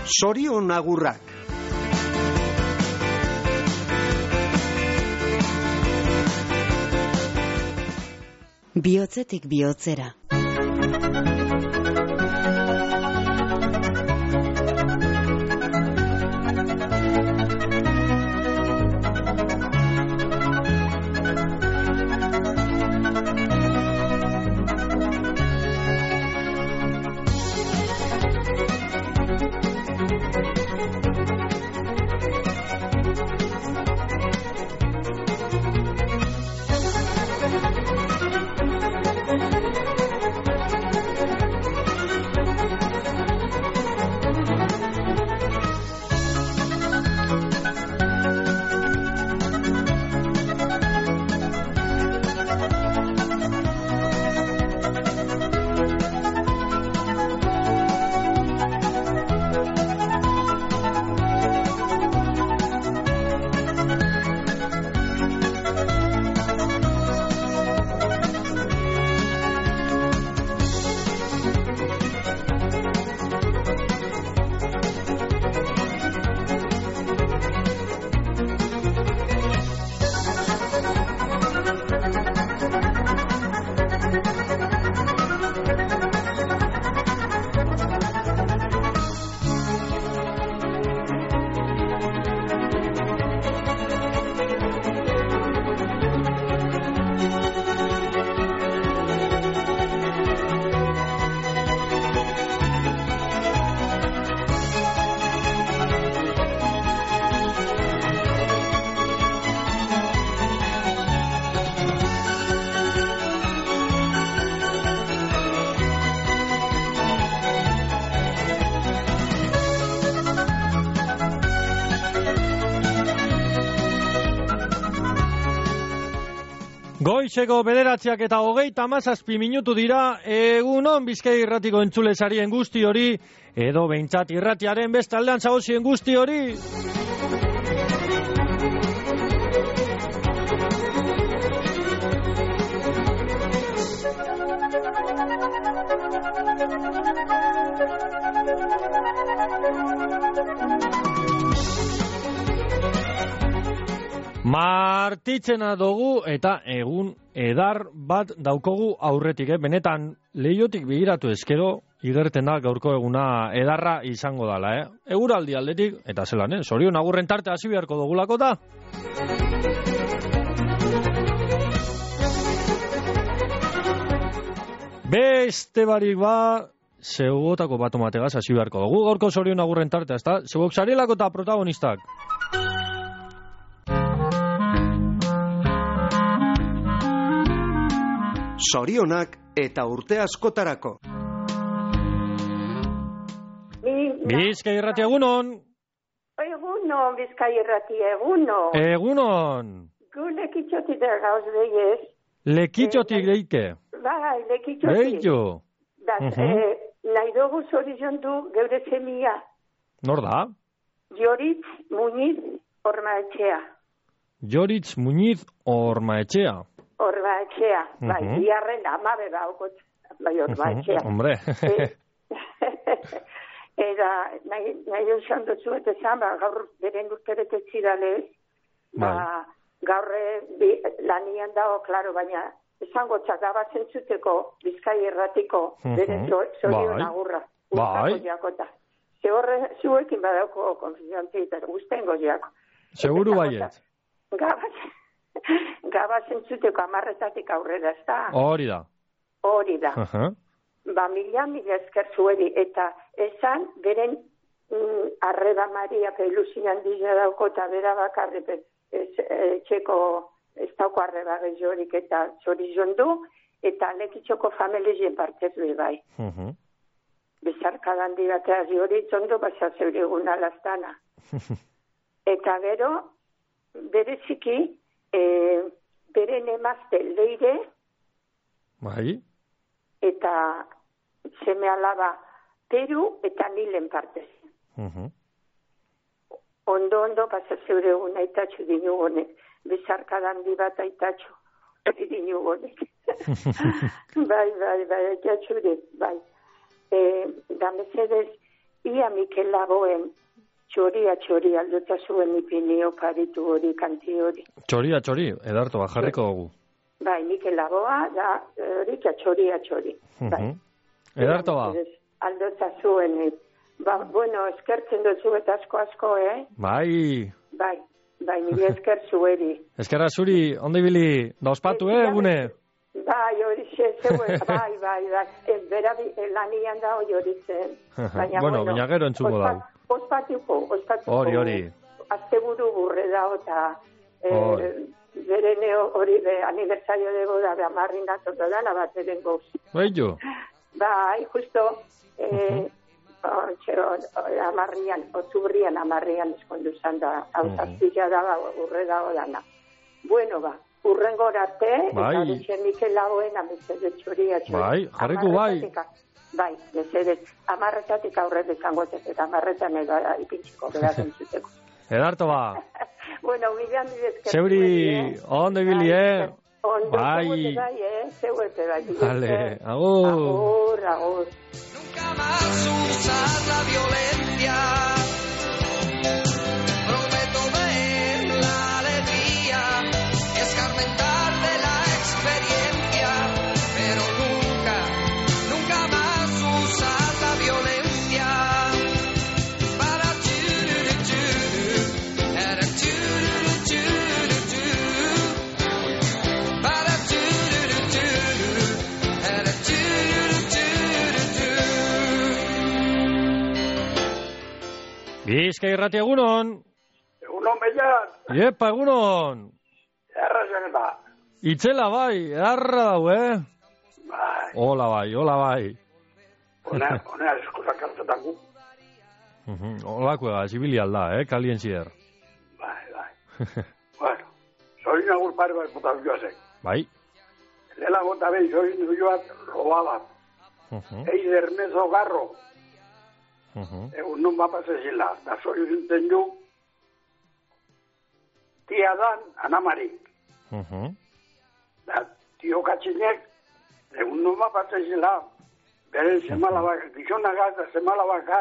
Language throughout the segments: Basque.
Zorion agurrak. Bihotzetik bihotzera. Goizeko 9:37 minutu dira. Egunon Bizkai Irratiko entzulesarien guzti hori, edo behintzat irratiaren bestaldean zagozien guzti hori. Martitzena dugu eta egun edar bat daukogu aurretik, benetan leiotik begiratu ezkero igerten da gaurko eguna edarra izango dala, Eguraldi aldetik, eta zelan, zorion agurren tarte hasi beharko dugulako da. Beste barik zeugotako batomategaz hasi beharko dugu gaurko zorion agurren tarte, ezta? Zeugok zarielako eta protagonistak. Zorionak eta urte askotarako. Bizkai Irratia, egunon. Egunon, Bizkai Irratia, egunon. Egunon. Gu lekitxotik da gauz behiez. Lekitxotik deike. Bai, lekitxotik. Beito. Nahi dugu zorizondu geure zemia. Nor da? Joritz Muñiz Ormaetxea. Joritz Muñiz Ormaetxea. Ormaetxea, bai, biarren amabe baukot, bai, Ormaetxea. Hombre. Eta nahi usan dutzu eta zan, gaur beren urteretet ziralez, gaur lanian dago, klaro, baina esango txagabatzen zuteko Bizkai Irratiko beren zorion agurra. Bai. Ze horre zuekin badauko konfizionti eta guztengo jako. Seguru baiet. Gabazen zuteko 10 aurrera, ez da? Hori da. Hori da. Mila esker zueri, eta esan beren arreba Maria Pelusinan dira dauko eta bera bakarri txeko ez dauko arreba gehiorik eta zorizon du, eta lekitxoko familien partez bai. Bezarkadan diratea zorizon du, basa zeure eguna lastana. Eta gero, bereziki, beren emazte leire, bai, eta seme alaba Peru eta Nilen partez. Ondo pasa zeure eguna itatxu dinugonek, bezarkadan dibat aitatxu dinugonek. Bai, itatxure, bai. Da mesedez, ia Mikel Laboen txoria aldota zuen ipini oparitu hori, kanti hori. Txoria, edarto bat, jarriko dugu. Bai, Mikel Laboa, da, hori txoria. Bai. Edarto ba. Aldota zuen, bueno, eskertzen duzu eta asko, Bai, nire esker zueri. Eskerra zuri, ondo ibili, da ospatu, egune? Bai, hori zeuen, bai. Ez bera lanian da hori zen. Bueno, baina gero entzuko da. Ospatuko. Hori. Azteburu burre da, eta bere hori aniversario de boda de amarrin gatoto dala bat eren goz. Bello. Bai, justo amarrian, otzubrian amarrian eskondu zan da, hau zazpila da, burre da dana. Bueno, urrengo arte, eta dutxen Mikel Laboen amezede txoria. Bai, jarriko bai. Bai, bezedez, amarretatik aurrez izangotek, eta amarretan edo ipintxiko beratzen zuteko. Edarto ba. Bueno, bidean bidezkertu. Zeuri, ondo ibili, Ondo, bai. Zeuete bai. Vale, agur. Agur. Nunca más usar la violencia. Prometo ver la alegría, escarmentar de la experiencia, pero nunca más usar la violencia. Para Bizkai irrati egunon. Egunon behian. Iepa egunon. Errazen eta. Itzela bai, erra dau, Bai. Hola bai. Honea eskutak hartzetan gu. Olako ega, zibili alda, kalien zider. Bai. Bueno, zorin agur pare bat putak joazek. Bai. Lela gota behi zorin joat roba bat. Eider mezo garro. Egun non bapazezila, da zori zinten du, tia dan anamari. Da tio katxinek, egun non bapazezila, bere zemalabak, gizonagaz da zemalabakaz,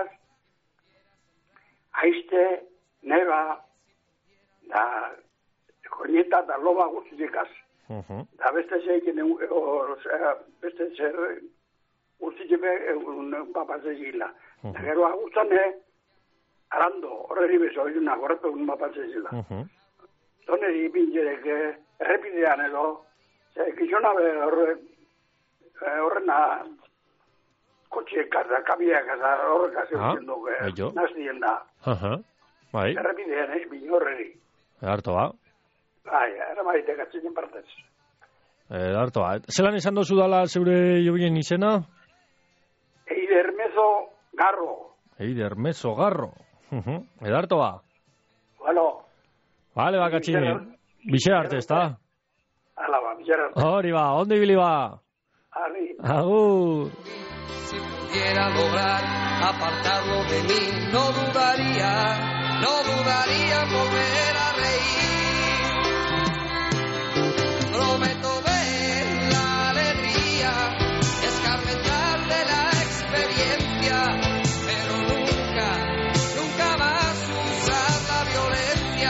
haizte, neba, da koñeta da loba guztikaz. Da beste zeiken, beste zer guztike egun bapazezila. Gero agurtzan, arando, horreri bezo, una gorrepe un mapatzezila. Toneri ipintzerek errepidean edo, gizona horrena kotxeekaz da, kabiakaz da, horrekaz egiten dugu, nazien da. Bai. Errepidean, bine horreri. Harto ba. Bai, eramaite gatzinen partez. Harto ba. Zelan esan dozu dala zeure jobien izena? Eider mezo garro. Edarto ba. Bueno. Vale, bakatxini. Bixe arte, ezta? Hala ba, bixe arte. Hori ba, ondo ibili ba. Agur. Si pudiera lograr apartarlo de mí, no dudaría en volver a reír. Prometo ver la alegría, escarmentar de la experiencia, pero nunca más usar la violencia.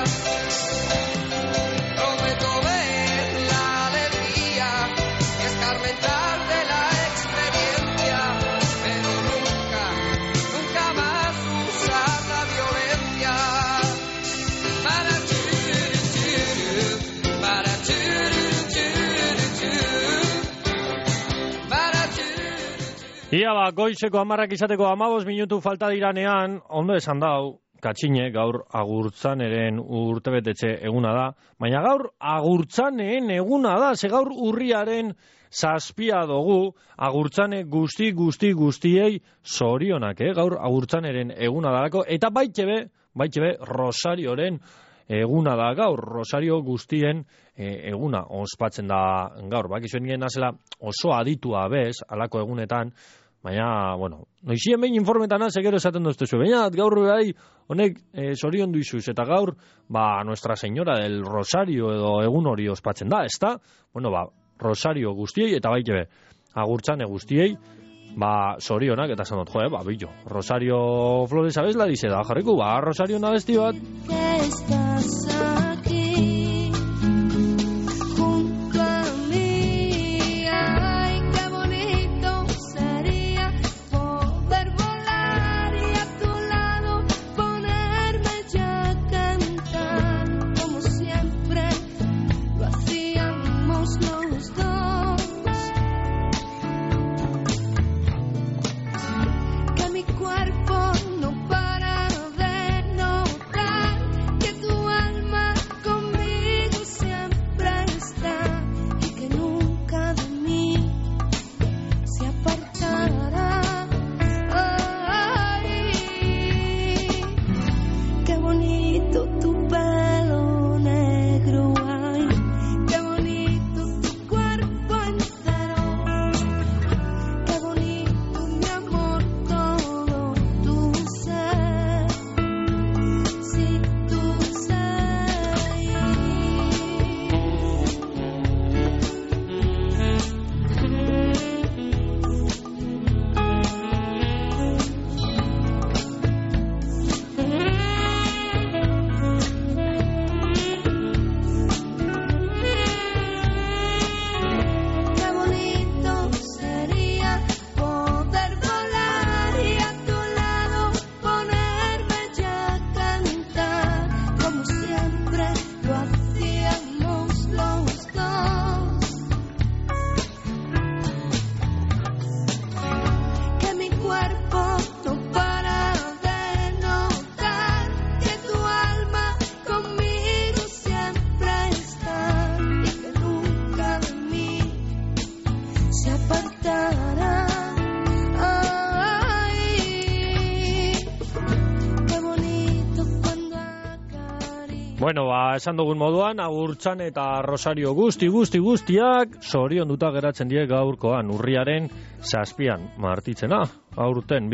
Prometo ver la alegría, escarmentar de la experiencia, pero nunca más usar la violencia. Ia ba, goizeko 10 izateko 15 minutu falta diranean, ondo esan dau, katxine gaur agurtzaneren urtebetetxe eguna da, baina gaur agurtzaneen eguna da, ze gaur urriaren 7 dugu, agurtzane guztiei zorionak, gaur agurtzaneren eguna dalako, eta baitxebe Rosarioren eguna da gaur, Rosario guztien eguna ospatzen da gaur. Bakizuen nien nazela oso aditua bez, alako egunetan, baina, bueno, noizien behin informetan gero esaten doztezu, baina gaur bai honek zorion duizuz, eta gaur, Nuestra Señora del Rosario edo egun hori ospatzen da, ezta? Bueno, Rosario guztiei, eta baitxebe, agurtzane guztiei, Sorionak, eta esan dut, billo, Rosario Flores abesla dize da, jarriku, Rosario nabesti bat. Bueno, esan dugun moduan, Agurtzan eta Rosario guztiak zorionduta geratzen die gaurkoan, urriaren 7 martitzena, aurten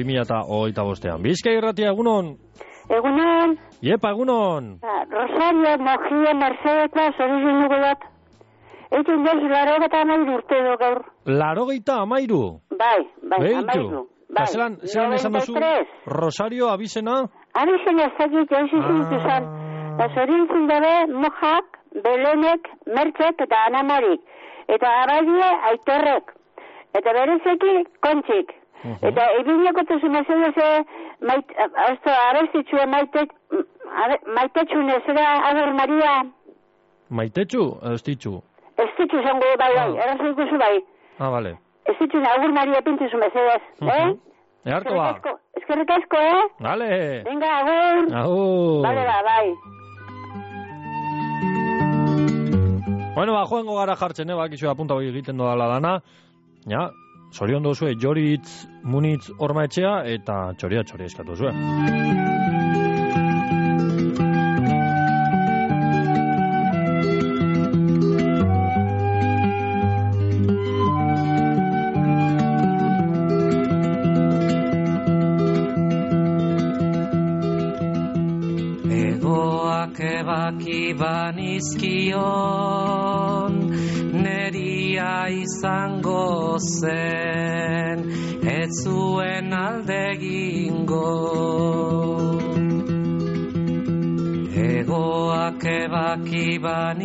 2025. Bizkai Irratia, egunon? Egunon. Iepa, egunon. Rosario, Mojia, Mercedeta, zorizen dugu bat. Eitzen joz, 83 urte do gaur. 83? Bai, 83. Zelan esan duzu, Rosario abizena? Abizena zakit, joizizin duzan. Zorintzen dabe Mojak, Belenek, Mertzek eta Anamarik. Eta abalie Aitorrek. Eta berezeki Kontxik. Eta ibineko tuzumezedeze abestitxue maitetxune zera Agur Maria. Maitetxu? Estitxu? Estitxu zango bai, errazikuzu bai. Bale. Estitxu Agur Maria pintizu mezedez, Eharko ba. Eskerrik asko, Vale. Venga, agur. Agur. Vale, bai. Bueno, joengo gara jartzen, bakizu apunta hori egiten dodala dana. Ja, zorion dozue, Joritz Munitz Ormaetxea eta txoria eskatu zuen. Ebaki banizkion neria izango zen, ez zuen aldegingo. Egoak ebaki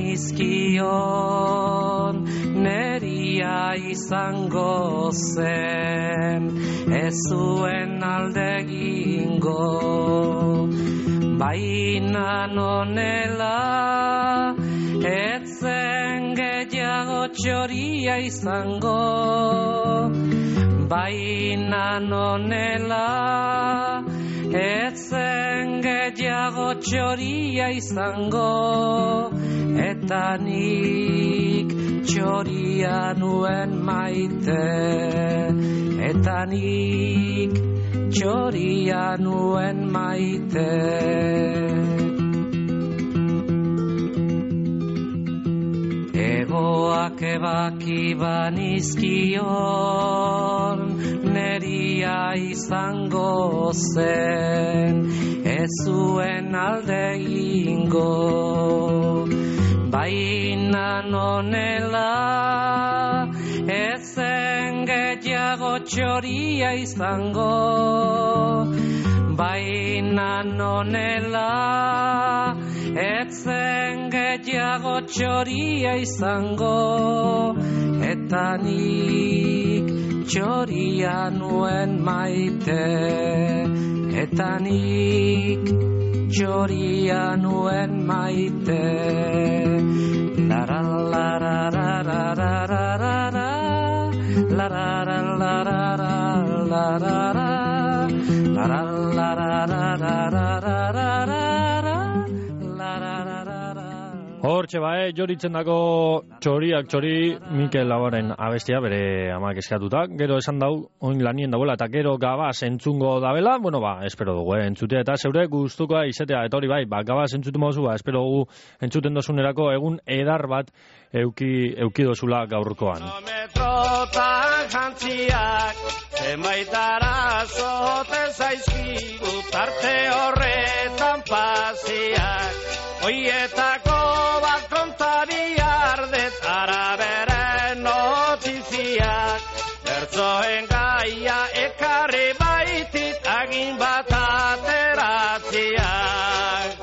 banizkion neria izango zen, ez zuen aldegingo. Baina nonela, etzen gehiago txoria izango. Baina nonela, etzen gehiago txoria izango. Eta nik txoria nuen maite. Eta nik txoria nuen maite. Egoak ebaki banizkion neria izango zen, ez zuen aldegingo. Baina nonela, ezen gehiago txoria izango, baina nonela, etzen gehiago txoria izango, eta nik txoria nuen maite, eta nik txoria nuen maite. Hortxe joritzen dago txoriak txori Mikel Laboren abestia bere amak eskatuta. Gero esan dau, oin lanien dagoela eta gero gabaz entzungo dabela. Bueno, espero dugu, entzutea eta zeure gustukoa izatea. Eta hori gabaz entzuten mozu, espero dugu entzuten dozunerako egun edar bat euki dozula gaurkoan. Kilometrotan jantziak, zenbaitara zoten zaizkigu tarte horretan pasiak. Oietako bat kontari ardet araberen notiziak, bertzoen gaia ekarri baitit agin bat ateratziak.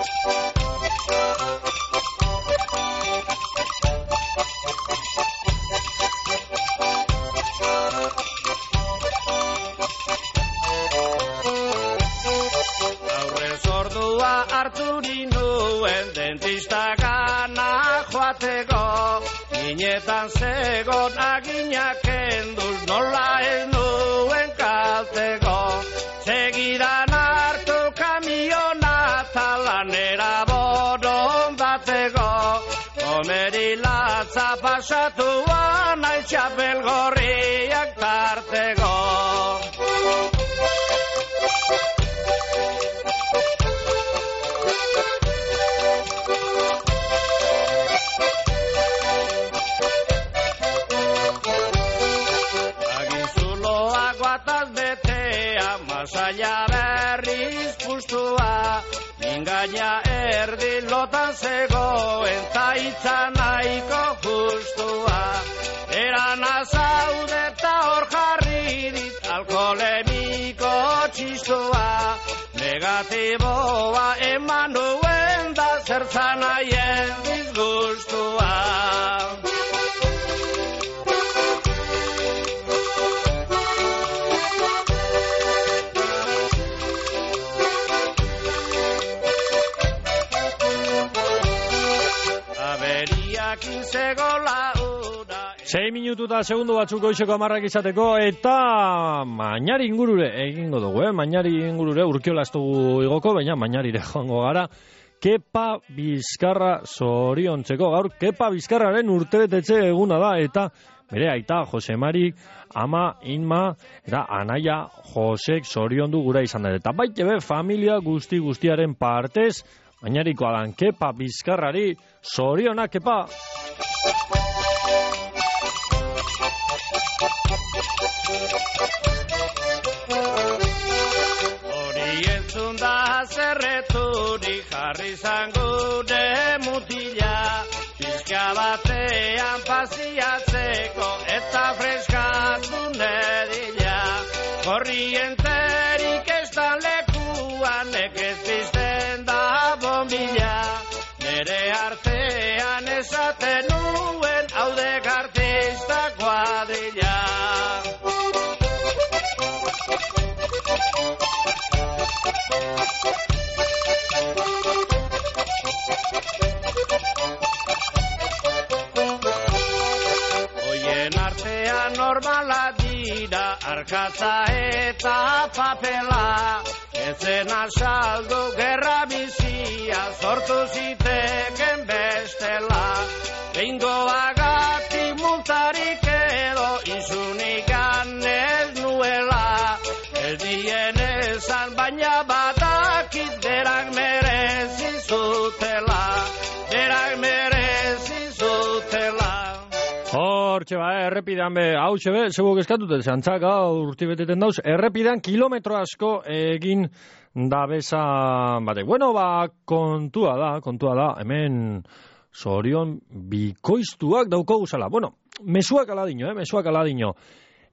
Aurrez ordua hartu ninduen dentista gana joateko, ninetan zegon aginak enduz nola ez nuen kalteko. Segidan hartu kamiona talanera borondateko, komeri latza pasatuan aitxapel gorriak tarteko. Masaia berriz pustua, mingaina erdi lotan zegoen, taitza nahiko justua. Eran azaude eta hor jarri dit, alkoholemiko txistua. Negatiboa eman nuen da zertzan aien disgustua. Sei minutu eta segundu batzuk goizeko 10 izateko eta Mañari ingurure egingo dugu, Mañari ingurure Urkiola ez dugu igoko, baina Mañarire joango gara. Kepa Bizkarra zoriontzeko, gaur Kepa Bizkarraren urtebetetze eguna da eta bere aita Jose Marik, ama Inma eta anaia Josek zoriondu gura izan da. Eta baitebe familia guztiaren partez Mañarikoa dan Kepa Bizkarrari zorionak, Kepa! Hori entzun da zerreturik jarri zangure mutila, pizka batean pasiatzeko eta freskatu nedila. Korrienterik ez da lekuan ekez pizten da bombila, nere artean esaten nuen haudek artista kuadrilla. Oien artean normala dira arkatza eta papela, ezen asaldu gerra bizia sortu ziteken bestela. Behingoagatik multarik edo izunik ez nuela, ez dien esan baina badakit berak merezi zutela, berak merezi zutela. Hortxe errepidean hautxe zegoek eskatuten zantzak urtibeteten dauz, errepidean kilometro asko egin da beza batek. Bueno, kontua da, hemen zorion bikoiztuak dauko guzala. Bueno, mesuak aladino,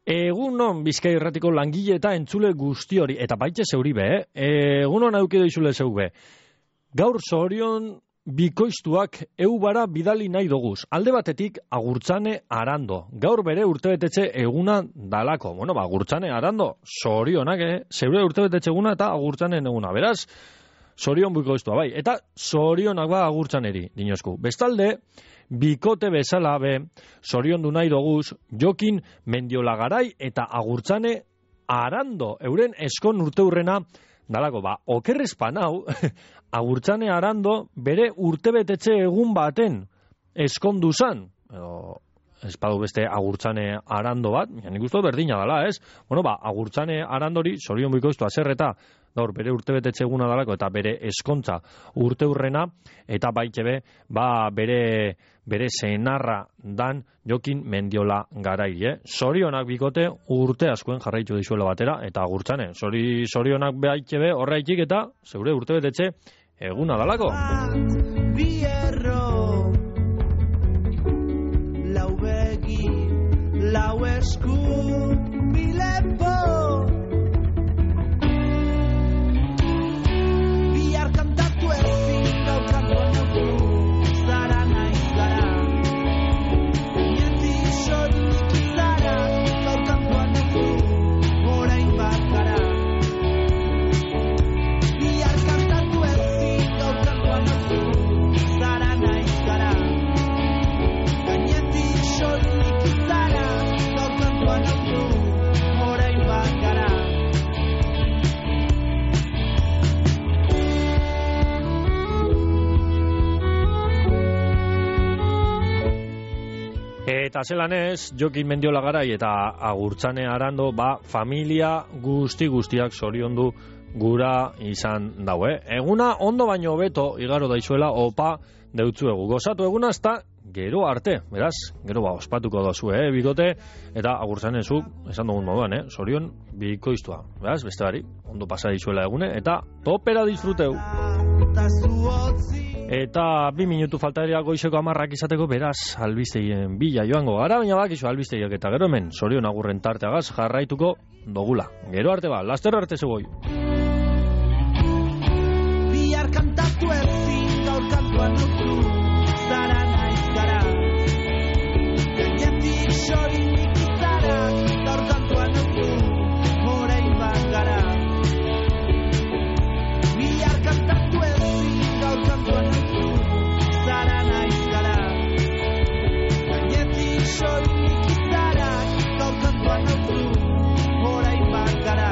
Egunon Bizkai Irratiko langile eta entzule guzti hori, eta baitxe zeuri be, egunon auki doizule zeu be. Gaur Sorion bikoiztuak eubara bidali nahi doguz. Alde batetik Agurtzane Arando. Gaur bere urtebetetxe eguna dalako. Bueno, Agurtzane Arando, Sorionak, zeure urtebetetxe eguna eta Agurtzanen eguna. Beraz, Sorion bikoiztua bai. Eta Sorionak Agurtzaneri, dinosku. Bestalde, bikote bezala be, Soriondu nahi doguz, Jokin Mendiolagarai eta Agurtzane Arando. Euren eskon urteurrena dalako, okerrezpan hau, Agurtzane Arando bere urtebetetxe egun baten eskondu zan. Espadu beste Agurtzane Arando bat, nik uste berdina dela, ez? Bueno, Agurtzane Arandori, Sorion bikoiztu azerreta, gaur bere urtebetetxe eguna dalako eta bere eskontza urteurrena, eta baitxe bere senarra dan Jokin Mendiola Garai, Sorionak bikote urte askoen jarraitu dizuela batera, eta Agurtzane, Sorionak baitxe horreitik eta zeure urtebetetxe eguna dalako. Bierro, lau begi, lau esku, bilepo, bihar kantatu ezin gaukatu anutu, zara nahi gara, nieti sorik izara, gaukatu anutu, orain bat gara. Bihar kantatu ezin gaukatu anutu, zara nahi gara, gainetik sorik izara, gaukatu anutu, orain bat gara. Eta zelanez, Jokin Mendiola Garai eta Agurtzane Arando, familia guztiak soriondu gura izan daue. Eguna ondo baino hobeto igaro daizuela opa deutzuegu. Gozatu eguna ezta gero arte, beraz, gero ospatuko dozu, bikote, eta Agurtzane zuk, esan dugun moduan, Sorion bikoiztua. Beraz, beste bari, ondo pasa daizuela egune, eta topera disfruteu. Eta 2 minutu faltaria goizeko 10 izateko, beraz, albistegien bila joango gara, baina bakizu albistegiak eta gero hemen Sorion agurren tarteagaz jarraituko dogula. Gero arte laster arte zegoi. Bihar kantatu ezin gaur kantuan duzu, zara naiz gara, gainetik sorik izara, gaur kantuan duzu, orain bat gara. Bihar kantatu ezin gaur kantuan duzu, zara naiz gara, gainetik sorik izara, gaur kantuan duzu, orain bat gara.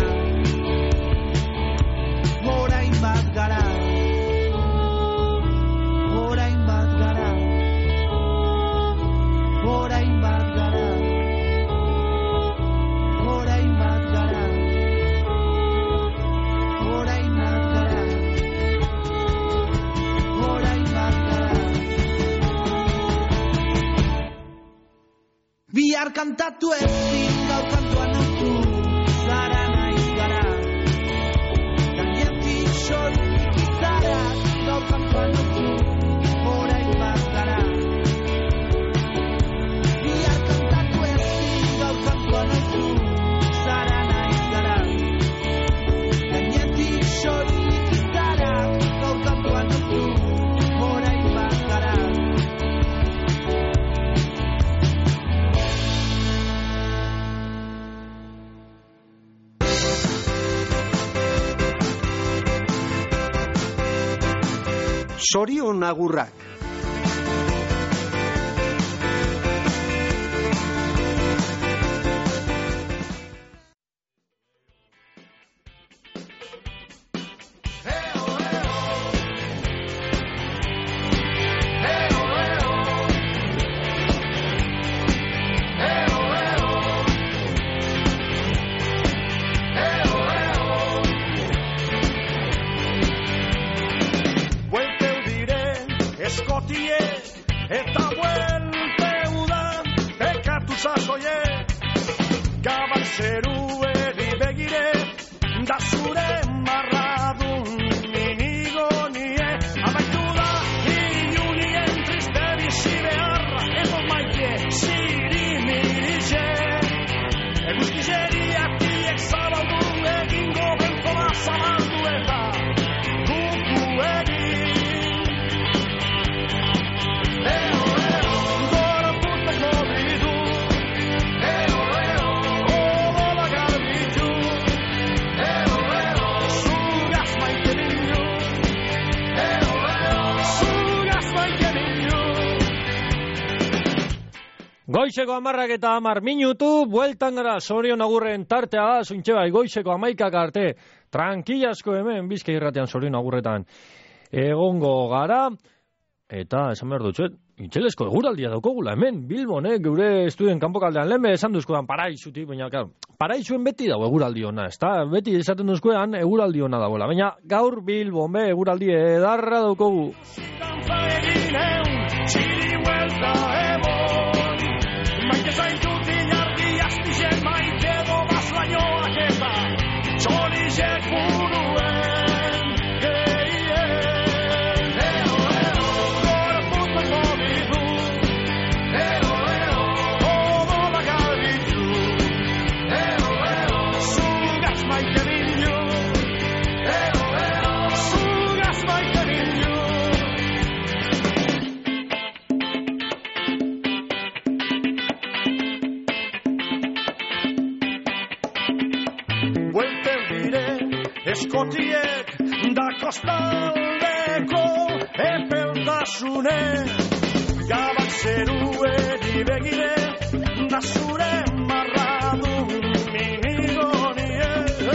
Orain bat gara, orain bat gara, orain bat gara, orain bat gara, orain bat gara, orain bat gara. Bihar kantatu ezin gau kantuan duzu, zara naiz gara. Sorik izara, gau kantuan duzu, orain bat gara. Bihar kantatu ezin gau kantuan duzu, zara naiz gara. Gainetik sorik izara, gau kantuan duzu, orain bat gara. Sorion agurrak. Guztizeriatiek zabaldu egingo bentola zabaldu eta kuku egin. Gorputeko bidu, odola garbitu, zugaz maite binu, zugaz maite binu. Goizeko 10:10 bueltan gara, Sorion Agurren tartea da, zuntxe bai, goizeko 11 arte, tranquillasko hemen, Bizkai Irratian Sorion Agurretan egongo gara, eta esan behar dutxuet, itxelesko eguraldia daukogula hemen, Bilbon, geure estudien kanpokaldean, lehen esan duzkoan paraizutik, baina, claro, paraizuen beti dago eguraldi ona, ezta? Beti esaten duzkoan eguraldi ona dagoela, baina gaur Bilbon, eguraldi edarra daukogu. Maite zaintutin argi azpizen maite dobaz bainoak eta txorizek buruen gehien. Gorputeko bidu, odola garbitu, zugaz maite binu, zugaz maite binu. Buelten dire eskotiek da kostaldeko epeldasune gabak zerueri begire da zure marradu minigonie.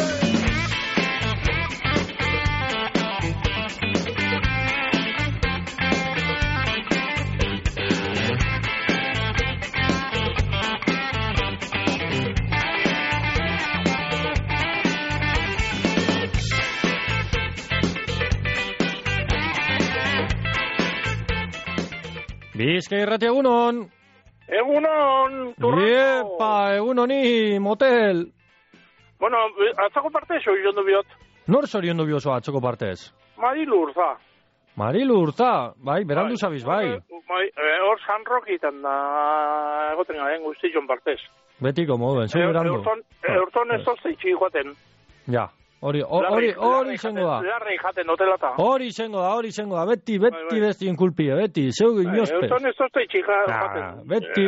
Bizkai Irrati egunon. Egunon, Turrano. Iepa, egunoni, motel. Bueno, atzako partez oizondo biot. Nor zoriondu biozo atzoko partez? Marilu Urza. Marilu Urza, bai, berandu zabiz, bai. Hor San Rokitan da egoten garen guztizion partez. Betiko moduen, zeu berandu. Eurton ez tozte itxik joaten. Ja, hori izango da. Larri jaten hotelata. Hori izango da, beti bestien kulpie, beti, zeu inospez. Eurton ez tozte itxik joaten. Beti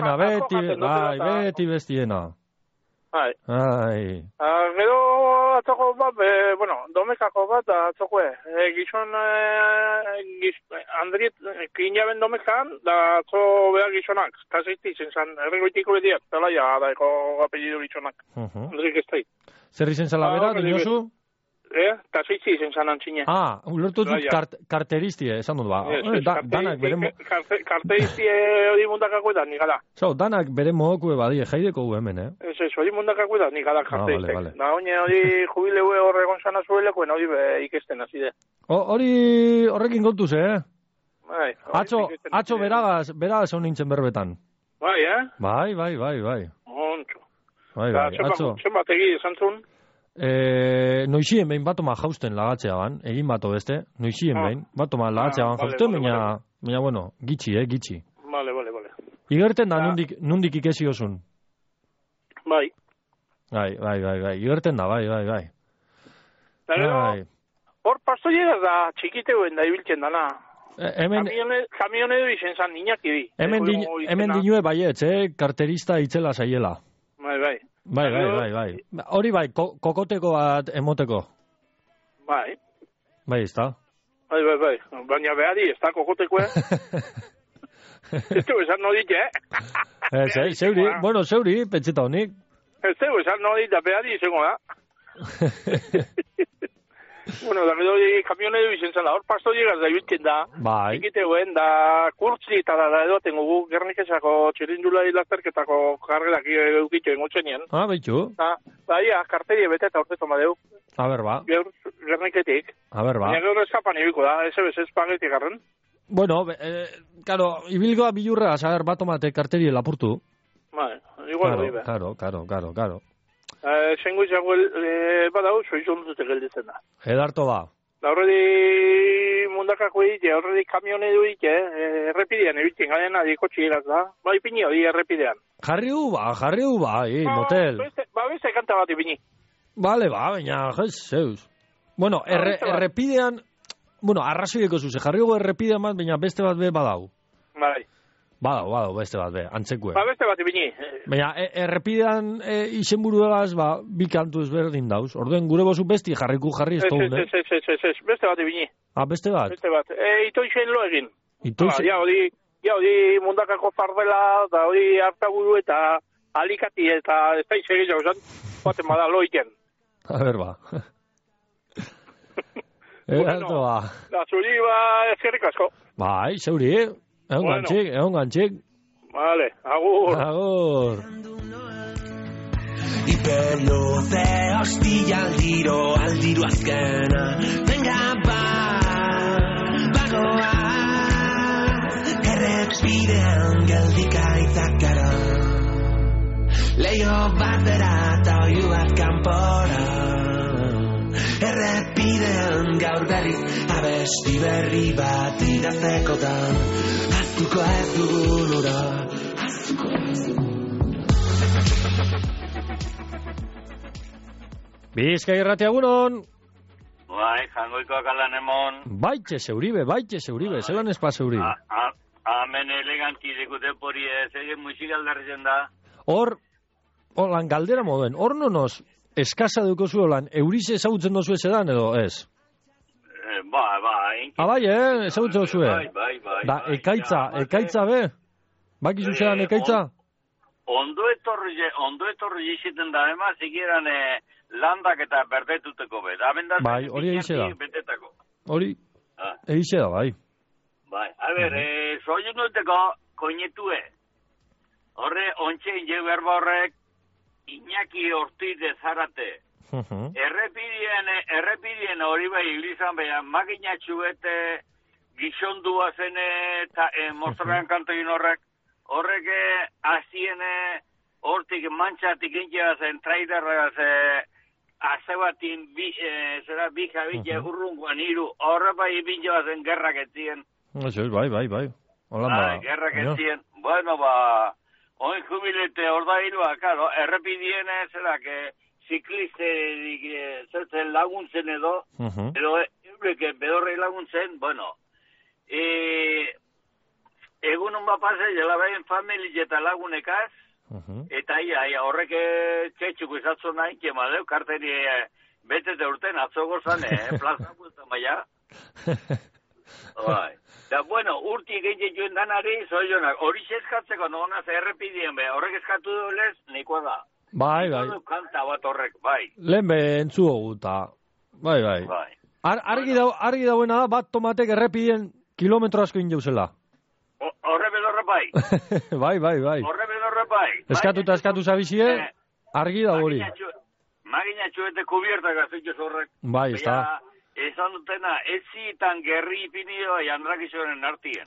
bestiena. Bai. Ai. Gero atzoko bat, domekako bat atzokue. Gizon, Andriet, kinaben domekan, da atzo behar gizonak. Kaseiti zen zan, erregoitiko bediak, talaia daiko apellido gizonak. Andrik ez tai. Zer izen zala bera, dinosu? Kaseiti zen zan antzine. Ulertu dut karteristie, esan dut ba. Danak bere... Karteristie hori mundakako edan, nigala. Danak bere modokue badie, jaideko gu hemen, hori mundakako edan, nigala karteristek. Da, hori jubileue horregon zana zueleko, hori ikesten azide. Horrekin kontuz, Bai. Atzo beragaz hon nintzen berbetan. Bai, Bai. Ontsu. Bai, atzo. Zenbat egi esan zuen? Noixien behin batoma jausten lagatzea ban, egin bato beste, noixien behin, batoma lagatzea ban jausten, baina, bueno, gitxi. Vale. Igerten da, nundik ikesi osun. Bai. Bai, igerten da, bai. Hor pastoiera da, txikiteuen da ibiltzen dana. Kamionedo izen zan, niñak ibi. Hemen dinue baietz, karterista itzela zaiela. Bai. Bai. Hori bai, kokoteko bat emoteko. Bai. Bai, ez da? Bai. Baina behari, ez da kokoteko, Ez tegu esan no dit, Zeuri, pentseta honik. Ez tegu esan no dit, da behari izango da. Bueno, da gero kamionedo izen zela, hor pasto llegaz da ibiltzen da. Bai. Ikiteuen, da kurtzi eta da edo tengo gu gernikesako txirindula hilazterketako kargelak eukitxo engotxenien. Baitu. Bai, karterie bete eta urte toma deu. A ber, ba. Gerniketik. Baina gero eskapan ibiko da, SBS espagetik garren. Bueno, claro, ibilgoa bilurra, saber, bat tomate karterie lapurtu. Bai, igual hori be. Claro. Zengo izango badau, soizon dute gelditzen da. Edarto ba. Da horredi mundakako egite, horredi kamione du egite, errepidean ebitzen garen adiko txigeraz da. Ba, ipini hori errepidean. Jarri hu ba, motel. Beste kanta bat ipini. Bale, baina, zeus. Bueno, errepidean, arrazoieko zuze, jarri hu errepidean bat, baina beste bat be badau. Bai. Badau, beste bat be, antzekue. Beste bat ipini. Baina, errepidean izenburu egaz, bi kantu ezberdin dauz. Orduen gure bozu besti jarri ez togun, Beste bat ipini. Beste bat? Beste bat. Itoixen lo egin. Itoixen? Ja, hori mundakako fardela, da hori hartaburu eta alikati eta ez da izegin jauzan, baten bada lo egin. A ber, ba. Eralto, ba. Da, zuri, ezkerrik asko. Bai, zeuri, egon gantxik. Vale, agur. Agur. Hiperloze hostia aldiro azkena. Venga, bagoa. Errepidean geldika izakara. Leio batera eta oiuak kanpora. Errepidean gaur berriz abesti berri bat idaztekotan. Aztuko ez dugun ura. Bizkai irratia egunon. Bai, jangoikoak alan emon. Baitxe zeuribe, zelan espa zeuribe. Hemen eleganti dekute pori ez, egin musikaldarrizen da. Hor, lan galdera moduen, hor nonoz eskasa dukozu lan, eurize ezagutzen dozu edan edo ez? Bai, ezagutzen dozu Bai. Da, ekaitza be? Bakizu zedan ekaitza? Ondo etorri iziten da, ema, zikieran landak eta berdetuteko be. Bai, hori egize da. Hori, egize da, bai. Bai, a ber, soiun duteko koinetue. Horre, ontsen je berba horrek, Iñaki Ortiz de Zarate. Errepidien hori bai iglizan beha, makinatxu bete gizondua zene eta mostraren kantoin horrek aziene hortik mantxatik intzera zen trailerra azebatin bi jabitxe urrunguan iru, horre bai bintzera zen gerrak etzien. Bai. Gerrak etzien. Bueno, oin jubilete ordailua, claro, errepidien zerak ziklisterik zertzen laguntzen edo eureke bedorrei laguntzen, bueno, egunon bapase, jela behin familie eta lagunekaz, eta horrek txetxuko izatzen nahi, kemadeu, karteri betete urten atzoko zan, plazapu eta maia. Da, bueno, urti egin joen danari, zoionak, hori eskatzeko nonaz errepidien be, horrek eskatu duelez, nikoa da. Bai. Kanta bat horrek, bai. Lehen be, entzuo guta. Bai. Argi dauena da, bat tomatek errepidien kilometro asko injauzela. Horre bedorre bai. Bai. Horre bedorre bai. Eskatu zabizie, argi da hori. Maginatxo eta kubiertak azituz horrek. Bai, ez da. Esan dutena, ez zitan gerri ipinio jandrakizonen artien.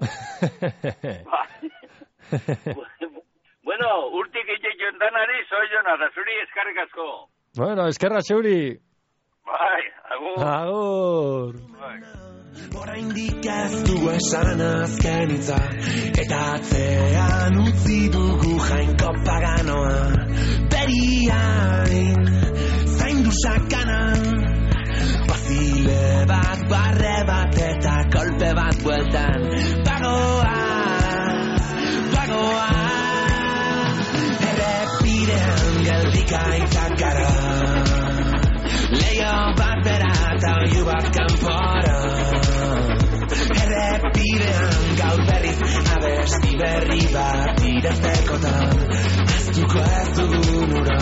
Bueno, urtik egin danari, zoiona, da zuri eskarrik asko. Bueno, eskerra zeuri. Bai, agur. Oraindik ez du esan azken itza, eta atzean utzi dugu jainko paganoa. Beriain, zaindu sakanan, bazile bat, barre bat eta kolpe bat bueltan. Bagoa, errepidean geldika itzakara. Leio bat bera eta oiu bat kanpora. Errepidean gaur berriz abesti berri bat idaztekotan. Aztuko ez dugun ura.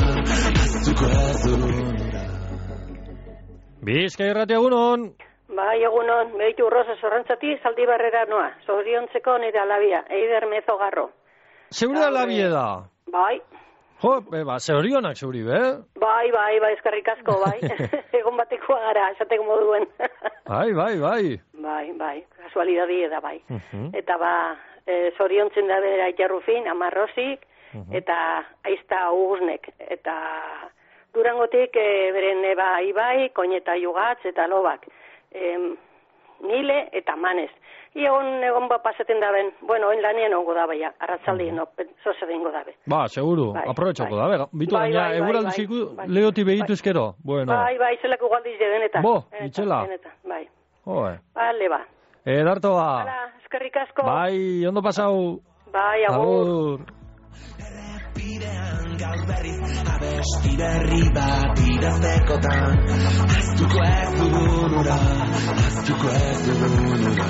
Bizkai irratia egunon. Bai, egunon, behitu Rosa Sorrantzati, Zaldi Barrera noa. Zoriontzeko nire alabia, Eider Mezo Garro. Zeure alabie da? Bai. Jo, zeurionak zeuri, be? Bai, eskerrik asko, bai. Egon batekoa gara, esateko moduen. Bai. Bai, kasualidadi da, bai. Eta zoriontzen da bera Itarrufin, Amarrosik, eta aizta Ugusnek, eta Durangotik beren Ibai, Koñeta Jugatz, eta Lobak. nile eta manez. Egon pasaten daben, bueno, oin lanien ongo da baia, arratzaldien, zozer ingo dabe. Ba, seguru, aprobetxako dabe. Bitu, baina, eguraldiziku leoti begitu ezkero. Bueno. Bai, zelako galdiz de denetan. Bo, itxela. Bai. Joe. Bale, ba. Edarto ba. Hala, eskerrik asko. Bai, ondo pasau. Bai, agur. Errepidean gaur berriz abesti berri bat idaztekotan Aztuko ez dugun ura, aztuko ez dugun ura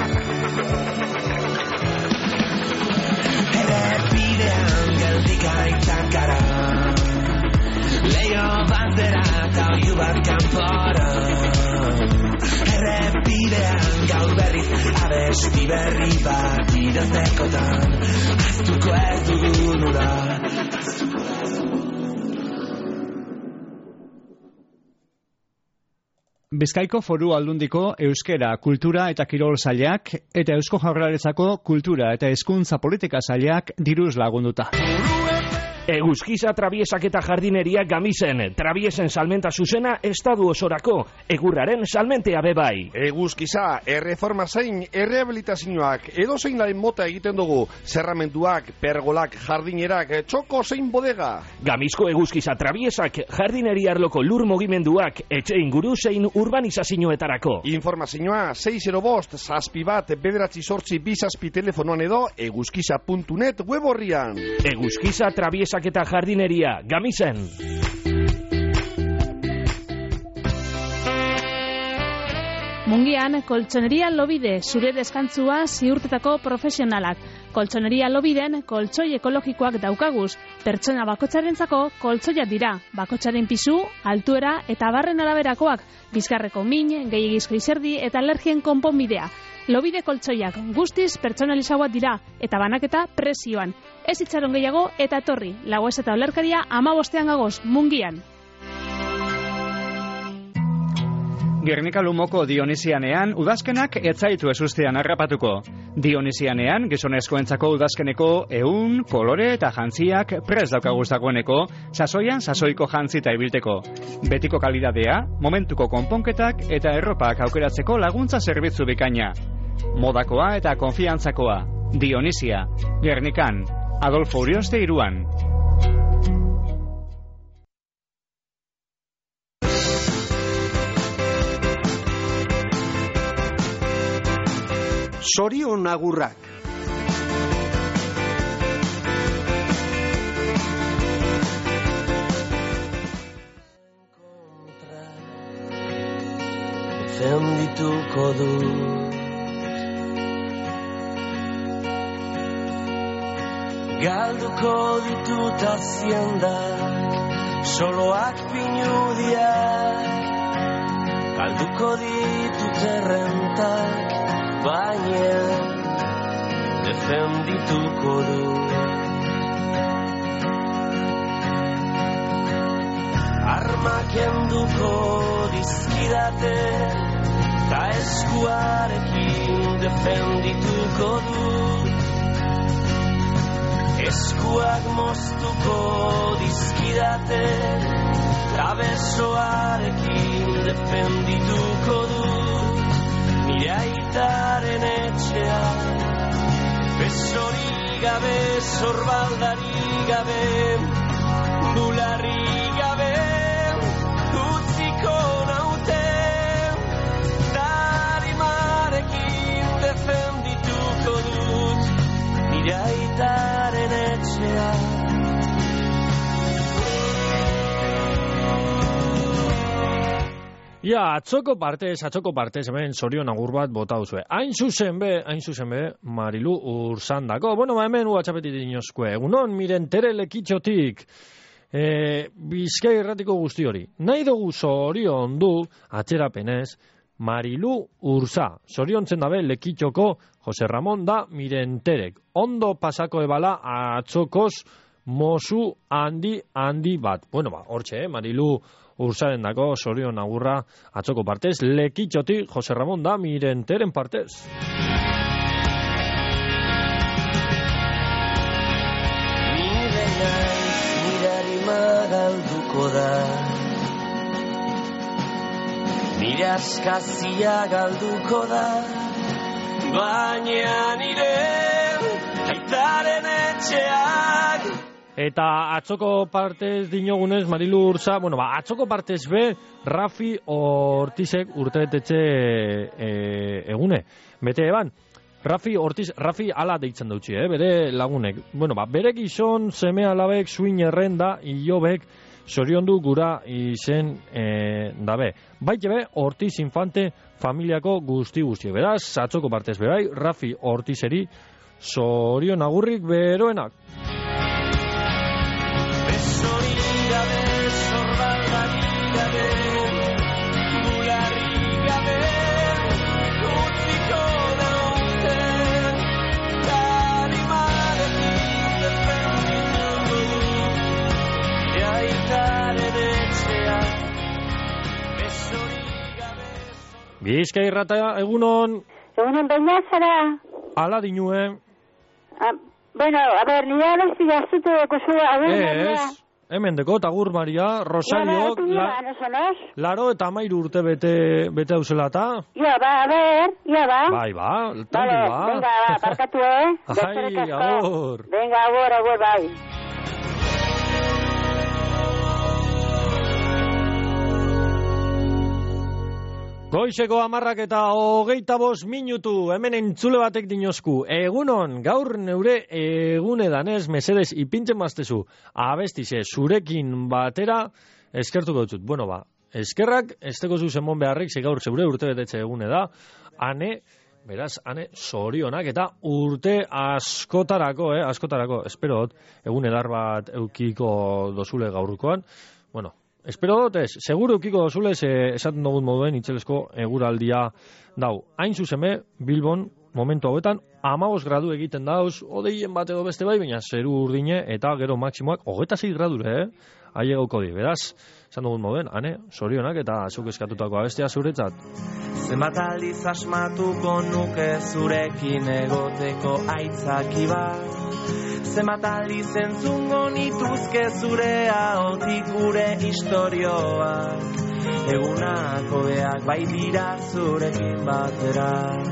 Errepidean geldik aitzak gara Leio bat zera eta oiu bat kanpora Errepidean gaur berriz abesti berri bat idaztekotan Aztuko ez dugun ura Bizkaiko Foru Aldundiko Euskera, Kultura eta Kirol Sailak eta Eusko Jaurlaritzako Kultura eta Hezkuntza Politika Sailak diruz lagunduta. Eguzkiza Trabiesak eta Jardineria Gamisen, Trabiesen salmenta zuzena estadu osorako, egurraren salmentea bebai. Eguzkiza, erreforma zein, errehabilitazioak, edo zein laren mota egiten dugu, zerramentuak, pergolak, jardinerak, txoko zein bodega. Gamizko Eguzkiza Trabiesak, Jardineria arloko lur mugimenduak, etxe inguru zein urbanizazioetarako. Informazioa, 605, zazpi bat, bederatzi sortzi bizazpi telefonoan edo, eguzkiza.net web horrian. Eguzkiza Trabiesak eta Jardineria, Gamisen. Mungian, Koltsoneria Lobide, zure deskantzua ziurtetako profesionalak. Koltsoneria Lobiden, koltsoi ekologikoak daukaguz. Pertsona bakotxarentzako koltsoiak dira. Bakotxaren pisu, altuera eta barren araberakoak. Bizkarreko min, gehiagizko izerdi eta alergien konponbidea. Lobide koltsoiak guztiz pertsonalizagoak dira eta banaketa prezioan. Ez itxaron gehiago eta etorri. Lagoez eta olerkaria 15 gagoz, Mungian. Gernika Lumoko Dionisianean udazkenak etzaitu ezustean harrapatuko. Dionisianean gizonezkoentzako udazkeneko ehun, kolore eta jantziak prest daukaguz dagoeneko, sasoian sasoiko jantzita ibilteko. Betiko kalidadea, momentuko konponketak eta erropak aukeratzeko laguntza zerbitzu bikaina. Modakoa eta konfiantzakoa. Dionisia, Gernikan, Adolfo Urioste 3. Sorion agurrak. Defendituko du galduko ditut aziendak soloak pinudiak galduko ditut errentak baina defendituko du armak enduko dizkidate ta eskuarekin defendituko du eskuak moztuko dizkidate ta besoarekin defendituko du nire aitaren etxea besori gabe, zorbaldari gabe, bularri gabe utziko naute darimarekin defendituko dut nire aitaren etxea. Ja, atzoko partez, hemen sorion agur bat bota duzue. Hain zuzen be, Marilu Urzandako. Bueno, hemen uatxapetit dinozkue. Egunon, miren tere lekitxotik. Bizkai erratiko guzti hori. Nahi dugu sorion du, atxerapenez, Marilu Urza. Soriontzen dabe lekitxoko Jose Ramon da miren terek. Ondo pasako ebala atzokoz mozu handi bat. Bueno, hortxe, Marilu Urzaren dako, sorion agurra atzoko partez, lekitxotik Jose Ramon da miren teren partez. Nire naiz, nire harima galduko da nire askazia galduko da, baina nire aitaren etxeak. Eta atzoko partez dinogunez, Marilu Urza, atzoko partez be, Rafi Ortizek urtebetetxe egune. Bete eban, Rafi ala deitzen dutxi, bere lagunek. Bere gizon, seme alabek, suin errenda, ilobek, zoriondu gura izen dabe. Baite be, Ortiz Infante familiako guzti. Beraz, atzoko partez bebai, Rafi Ortizeri zorion agurrik beroenak. Besorik gabe, sorbaldarik gabe, bularrik gabe, utziko daute, karimarekin defendituko du, aitaren etxea. Besorik gabe... Bizkai Irrata, egunon. Egunon, baina zara. Ala dinue. Nire abesti gaztute deko zua, hemen deko, tagur Maria, Rosario, laro eta 13 urte bete hauzela eta? Bai, tandu ba. Venga, parkatu, Ai, agor. Venga, agor, bai. Goizeko 10 eta 25 minutu, hemen entzule batek dinozku. Egunon, gaur neure egune danez, mesedez ipintzen baztezu. Abestize, zurekin batera, eskertuko dutut. Eskerrak, ez teko zu zenbon beharrik, ze gaur zeure urte betetxe egune da. Beraz, zorionak eta urte askotarako, espero dut, egune dar bat eukiko dozule gaurkoan. Espero dut ez, seguru eukiko dozule, esaten dugun moduen itzelesko eguraldia dau. Hain zuzeme, Bilbon, momentu hauetan, 15 gradu egiten dauz, odeien bat edo beste bai, baina zeru urdine eta gero maksimoak 26 gradure, aiegauko di. Beraz, esan dugun moduen, zorionak eta zuk eskatutako abestia zuretzat. Zenbat aldiz asmatuko nuke zurekin egoteko aitzaki bat. Zenbat aldiz entzungo nituzke zure ahotik gure istorioak. Egunako beak bai dira zurekin batera.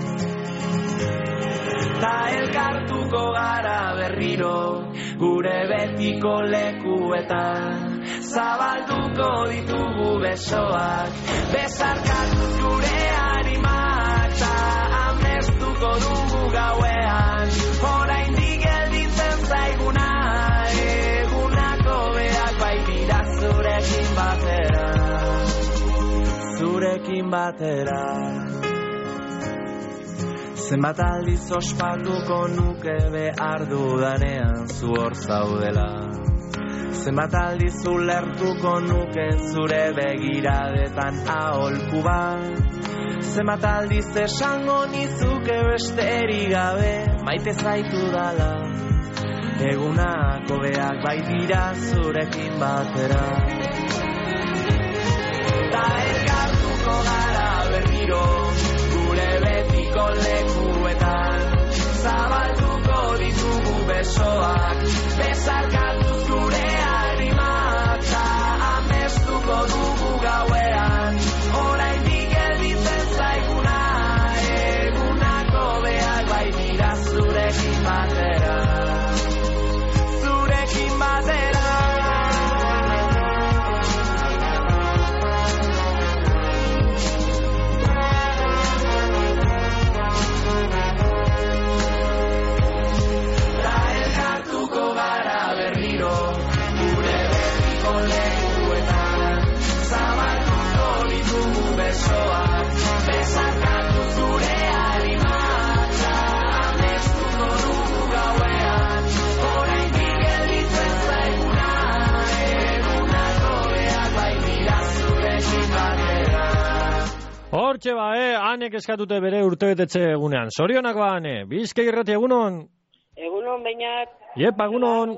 Ta elkartuko gara berriro gure betiko lekuetan. Zabalduko ditugu besoak, besarkatuz gure animak, ta amestuko dugu gauean, oraindik gelditzen zaiguna, egunako beak bai dira zurekin batera. Zenbat aldiz ospatuko nuke behar dudanean zu hor zaudela. Zenbat aldiz ulertuko nuke zure begiradetan aholku bat. Zenbat aldiz esango nizuke besterik gabe maite zaitu dala. Egunako beak bai dira zurekin batera. Ta elkartuko gara berriro gure betiko lekuetan. Zabalduko ditugu besoak, besarkatuz gure animak, ta amestuko dugu gauean, oraindik gelditzen zaiguna, egunako beak bai dira zurekin batera. Zurekin batera. Hortxe Anek eskatute bere urtebetetxe egunean. Zorionak Ane, Bizkai Irrati egunon? Egunon, bainat. Iepa, egunon.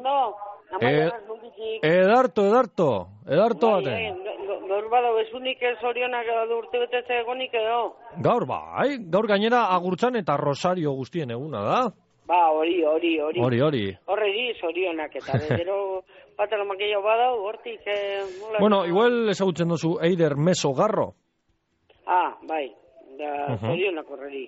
Edarto bate. Gaur bado bezunik zorionak urtebetetxe egunik edo. Gaur gaur gainera agurtzan eta Rosario guztien eguna da. Hori. Horreri zorionak eta gero batalo makillo badau, hortik... Igual ezagutzen duzu Eider Meso Garro. Bai, da zorionak horreri.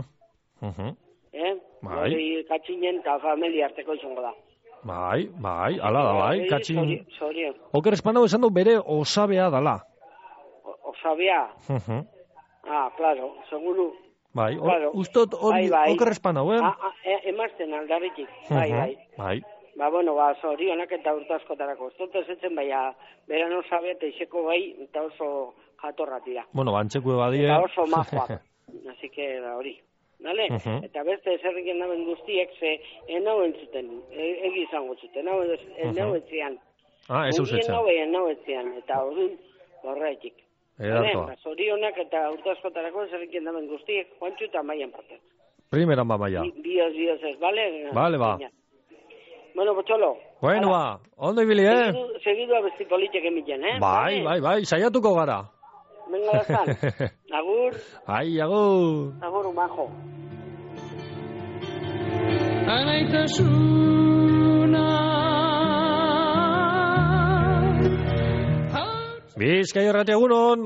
Hori katxinen eta familia arteko izango da. Bai, ala da, bai, katxin... Zorion. Oker Espanau esan du bere osabea dala. Osabea? Claro, seguru. Bai, ustot hori Oker Espanau, Emazten aldarritik, bai. Bueno, zorionak eta urte askotarako. Ustot ezetzen, beran osabea eta izeko bai, eta oso jatorra tira. Bueno, bantxeko badie... Eta oso majoak, así que hori. Dale? Eta beste zerriken naben guztiek, ze enau entzuten, egizango zuten, enau entzian. Ez usetza. Enau entzian, eta horretik. Zorionak eta urte askotarako zerriken naben guztiek, Juantxu eta Maian parte. Primeran Maia. Bios ez, bale? Bale, ba. Bueno, Potxolo. Bueno, ba, ondo ibili, Segidu abesti politek emiten, Bai, saiatuko gara. Venga, dazan. Agur. Agur. Agur, majo. Bizkai errate egunon.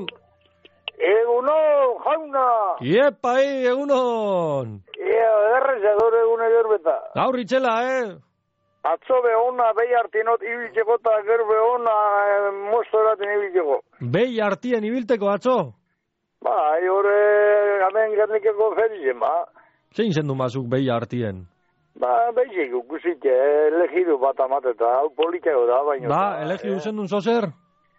Egunon, jauna. Iepa, egunon. Errezador egun egerbeta. Gaur itxela, Atzo behona, behi artinot ibiltzeko eta gero behona mostoraten ibiltzeko. Behi artien ibilteko atzo? Hore, hemen gernikeko ferizen, Zein zendu mazuk behi artien? Behizik, ukusik, elegidu bat amateta, hau politeko da, baina... Elegidu zendun zozer?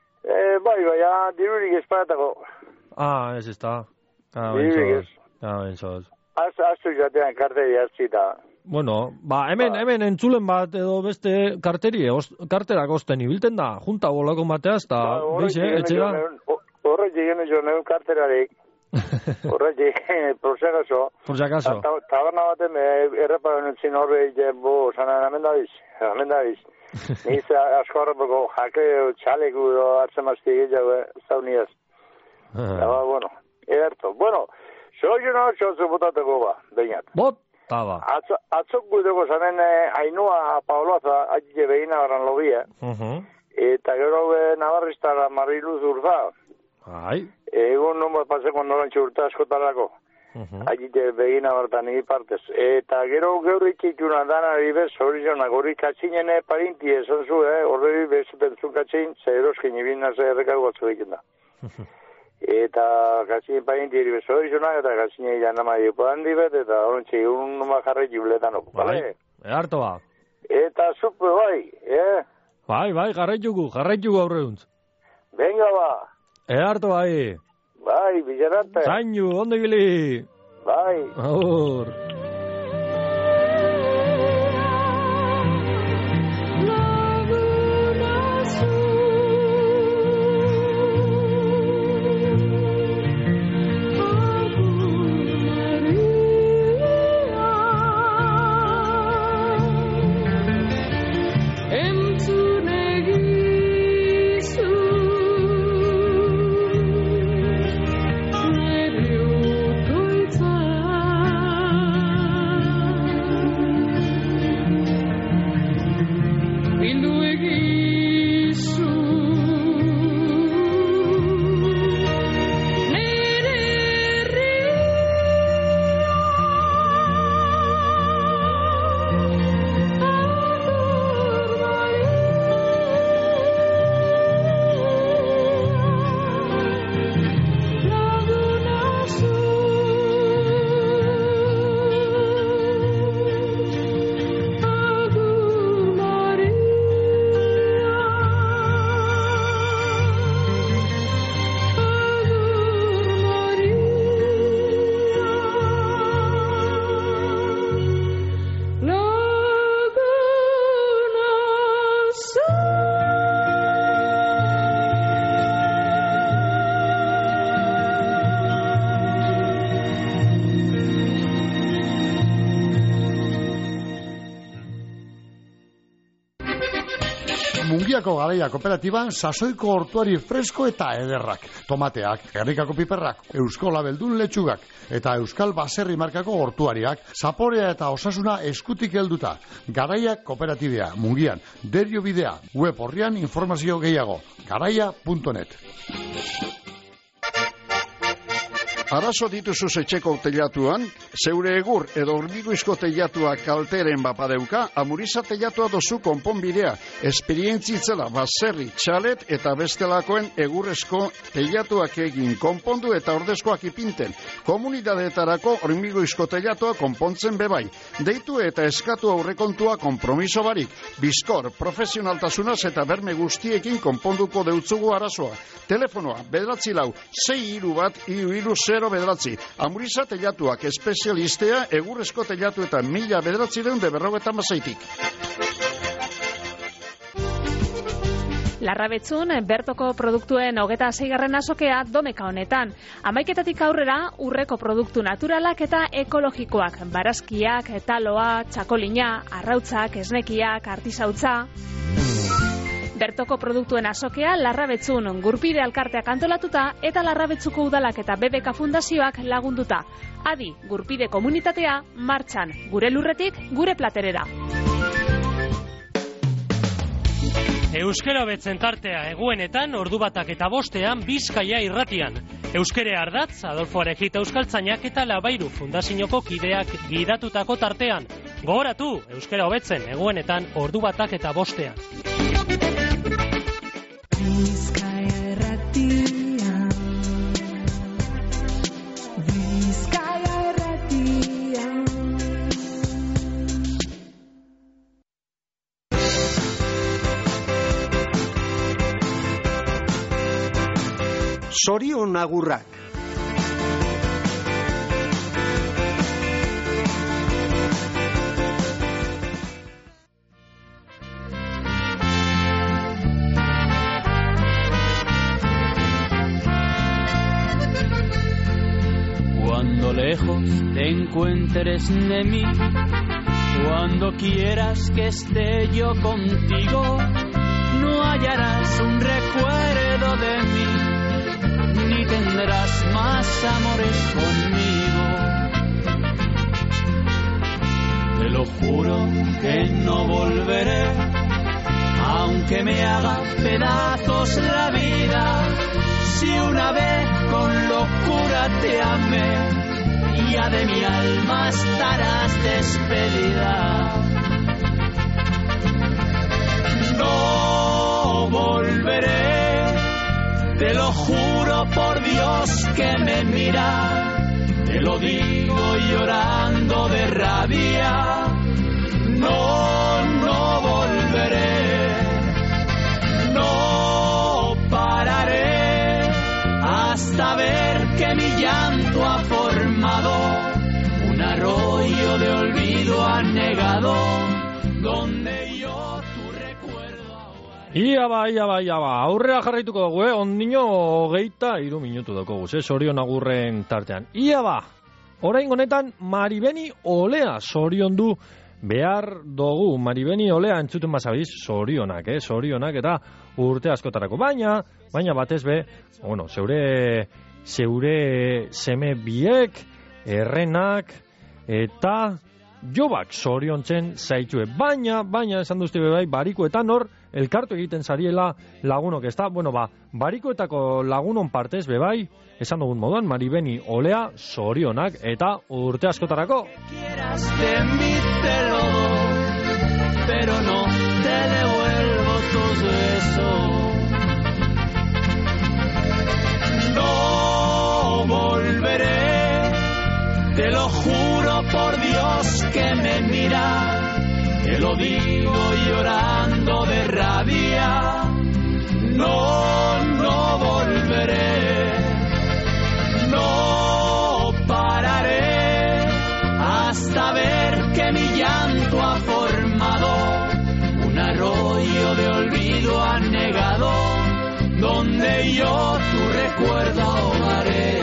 Dirurik espaiatako. Ez da. Dirurik ez. Benzoz. Aztu jatean karteri hartzita. Bueno, hemen entzulen bat edo beste karterak osten ibilten da, junta bolako mateaz, eta etxera. Horretik gene jo neun karterarik. Horretik, por si acaso. Taberna baten erreparan entzin horre zanen hemen dabiz. Niz asko horrepoko jakeo txaleku hartzen mazti egitea zauniaz. Bueno, ederto. Bueno, soiuna txotzu botateko bainat. Taba. Atzok gudeko zanen Ainhoa Paoloaza atxe behina baran lobia. Eta gero Navarristara Mariluz Urza. Egon nomaz paseko norantxe urte askotarako. Atxe behina baratan niri partez. Eta gero ikikuna dana ribez hori zonak hori katxinene parinti esan zu, horre bezuten zu katxin, zeroskin ibina errekago batzu diken da. Eta katxinen parinti eribe zorizonak eta katxinen janama diopo handi bet, eta horontxe egun numa jarrai jubletan opo, bale? Eharto ba. Eta zupe bai, jarraitugu aurreuntz. Venga ba. Eharto bai. Bai, bilarante. Zainu, ondo ibili. Bai. Aur. Mungiako Garaia Kooperatiban sasoiko hortuari fresko eta ederrak, tomateak, Gernikako piperrak, Eusko Labeldun letxugak eta Euskal Baserri markako hortuariak, zaporea eta osasuna eskutik helduta. Garaia Kooperatibea, Mungian, Derio bidea, web horrian informazio gehiago, garaia.net. Arazo dituzu etxeko teilatuan, zeure egur edo hormiguizko teilatuak kalteren bapadeuka, Amuriza teilatua dozu konponbidea, esperientzitzela baserri, txalet eta bestelakoen egurrezko teilatuak egin konpondu eta ordezkoak ipinten. Komunidadeetarako hormiguizko teilatua konpontzen bebai. Deitu eta eskatu aurrekontua konpromiso barik. Bizkor, profesionaltasunaz eta berme guztiekin konponduko deutzugu arazoa. Telefonoa, 941-631-0 Amuriza teilatuak espezialistea egurrezko teilatu eta 1956-tik. Larrabetzun, bertoko produktuen 26. azokea domeka honetan. 11:00 aurrera urreko produktu naturalak eta ekologikoak, barazkiak, taloa, txakolina, arrautzak, esnekiak, artisautza. Bertoko produktuen azokea Larrabetzun Gurpide Alkarteak antolatuta eta Larrabetzuko Udalak eta BBK Fundazioak lagunduta. Adi, Gurpide komunitatea martxan, gure lurretik, gure platerera. Euskara betzen tartea eguenetan, ordu batak eta bostean, Bizkaia irratian. Euskere ardatz, Adolfo Arejita Euskaltzainak eta Labairu Fundazioko kideak gidatutako tartean. Gogoratu, euskara hobetzen eguenetan, ordu batak eta bostean. Bizkaia irratia, Bizkaia irratia. Zorion agurrak. Cuando lejos te encuentres de mí, cuando quieras que esté yo contigo, no hallarás un recuerdo de mí, ni tendrás más amores conmigo. Te lo juro que no volveré, aunque me haga pedazos la vida. Si una vez con locura te amé, ya de mi alma estarás despedida. No volveré, te lo juro por Dios que me mira, te lo digo llorando de rabia. No, no volveré, no pararé hasta ver que mi llanto ha formado un arroyo de olvido anegado, donde yo tu recuerdo. Ia ba, aurrera jarraituko dugu, ondino 23 minutu daukogu, sorion agurren tartean. Ia ba, orain honetan Maribeni Olea soriondu behar dugu. Maribeni Olea entzuten bazabiz, sorionak eta urte askotarako. Baina batez be, bueno, zeure seme biek, errenak eta jobak soriontzen zaitue. Baina esan duzte bai, barikoetan hor elkartu egiten zariela lagunok, ez da? Bueno, barikoetako lagunon partez bai, esan dugun moduan, Maribeni Olea sorionak eta urte askotarako. Quieras de mí te lo doy, pero no te devuelvo tus besos. No volveré, te lo juro por Dios que me mira, te lo digo llorando de rabia. No, no volveré, no pararé hasta ver que mi llanto ha formado un arroyo de olvido anegado, donde yo tu recuerdo ahogaré.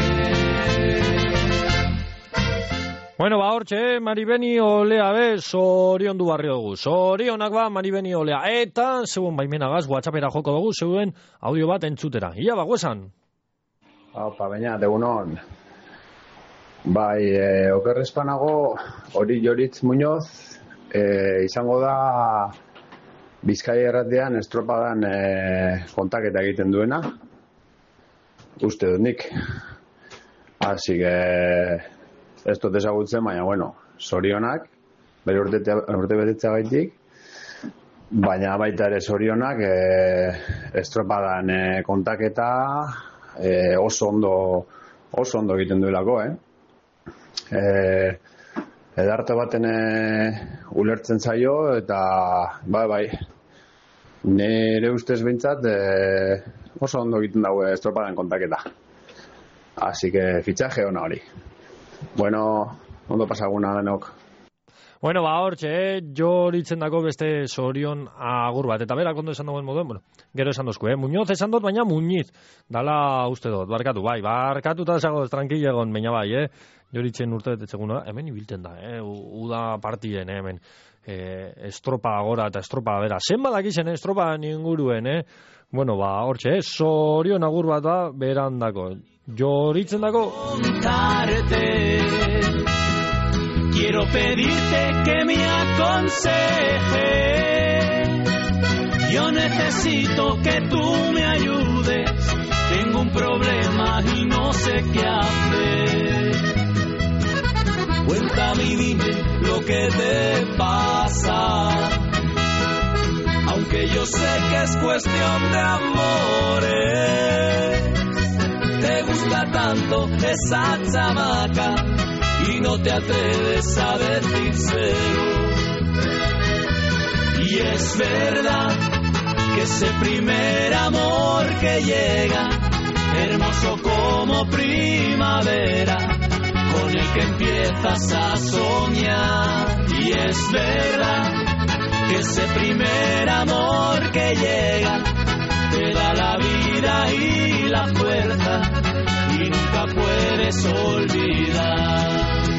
Bueno, hortxe, Maribeni Olea soriondu barri dugu. Sorionak Maribeni Olea. Eta, zeuen baimenagaz, WhatsAppera joko dugu, zeuen audio bat entzutera. Ia, guezan. Opa, baina, degunon. Bai, okerrezpanago, hori Joritz Muñoz, izango da Bizkaia erratean estropadan kontaketa egiten duena. Uste dut nik. Así que ez dut ezagutzen, baina, bueno, zorionak, bere urte betetza gaitik, baina baita ere zorionak estropadan kontaketa oso ondo egiten duelako, edarte baten ulertzen zaio, eta bai, nire ustez behintzat oso ondo egiten dago estropadan kontaketa. Así que fichaje ona hori. Bueno, ondo pasaguna denok. Bueno, hortxe, joritzen dako beste zorion agur bat. Eta berak ondo esan dagoen moduen, gero esan dozku, Muñoz esan dut, baina Muñiz. Dala uste dut, barkatu eta esago tranquila egon, baina bai, joritzen urte betetzeguna, hemen ibilten da, uda partien, hemen. Estropa agora eta estropa bera. Zenbadak izen estropa inguruen, Bueno, hortxe, zorion agur bat da, berandako. Joritzen dako. Quiero pedirte que me aconseje. Yo necesito que tú me ayudes. Tengo un problema y no sé qué hacer. Cuéntame y dime lo que te pasa. Aunque yo sé que es cuestión de amores. Te gusta tanto esa chamaca y no te atreves a decírselo. Y es verdad que ese primer amor que llega, hermoso como primavera, con el que empiezas a soñar. Y es verdad que ese primer amor que llega, te da la vida y la fuerza, y nunca puedes olvidar.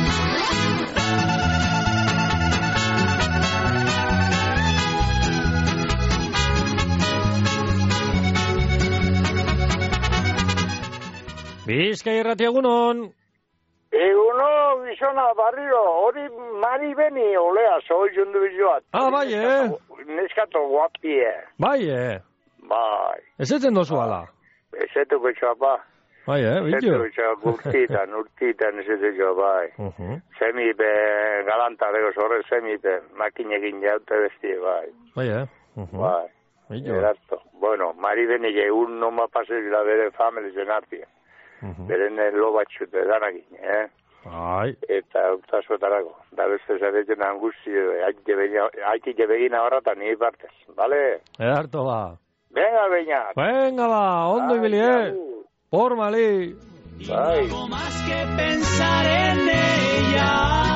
Bizkai Irrati egunon. Egunon, gizona barriro, hori Mari Beni olea, zoi jundu bizoat. Bai, Neskato guapie. Bai, Bai. Ezetzen dozu ala? Ezetuko txapa. Bai, Ezetuko txapa, urtitan ezetuko, bai. Semipe, galantareko zorre semipe, makinekin jaute bestie, bai. Bai, Bai. Erazto. Bueno, Mari Beni egun noma pasezila bere family zenartia. Beren lo batxute danakin, Bai. Eta utazuetarako. Da beste zaretzen angustio, haiti jebegina horrata ni partez, bale? Edarto ba. Venga, Beñat. Venga ba, ondo ibili, Por Mali. Bai. Algo más que pensar en ella.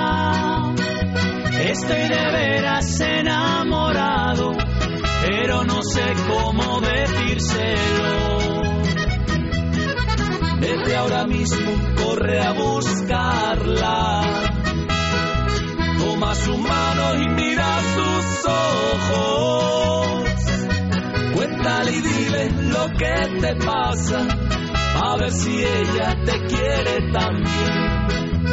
Estoy de veras enamorado, pero no sé cómo decírselo. Desde ahora mismo corre a buscarla. Toma su mano y mira sus ojos. Cuéntale y dile lo que te pasa, a ver si ella te quiere también.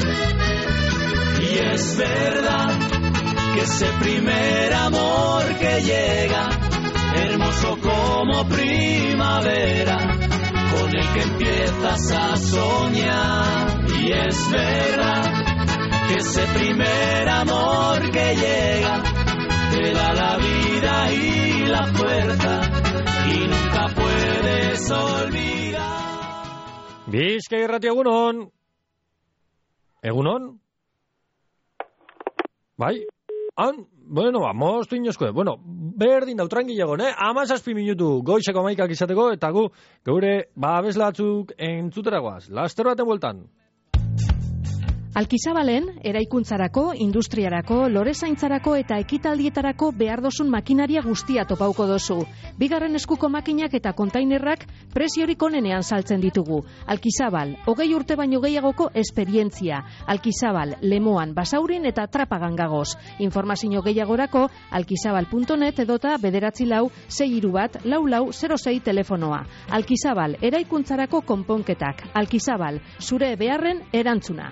Y es verdad que ese primer amor que llega, hermoso como primavera, con el que empiezas a soñar. Y es verdad que ese primer amor que llega, te da la vida y la fuerza, y nunca puedes olvidar. Bizkai Irrati egunon. Egunon? Bai? Bueno, moztu inozko. Bueno, berdin dautrangi egon, 17 minutu goizeko 11 izateko, eta gu, geure, abeslatzuk entzuteragoaz. Laster baten bueltan. Alkizabalen, eraikuntzarako, industriarako, lorezaintzarako eta ekitaldietarako behar dozun makinaria guztia topauko dozu. Bigarren eskuko makinak eta kontainerrak preziorik onenean saltzen ditugu. Alkizabal, 20 urte baino gehiagoko esperientzia. Alkizabal, Lemoan, Basaurin eta Trapagan gagoz. Informazio gehiagorako, alkizabal.net edota 944-631-4406 telefonoa. Alkizabal, eraikuntzarako konponketak. Alkizabal, zure beharren erantzuna.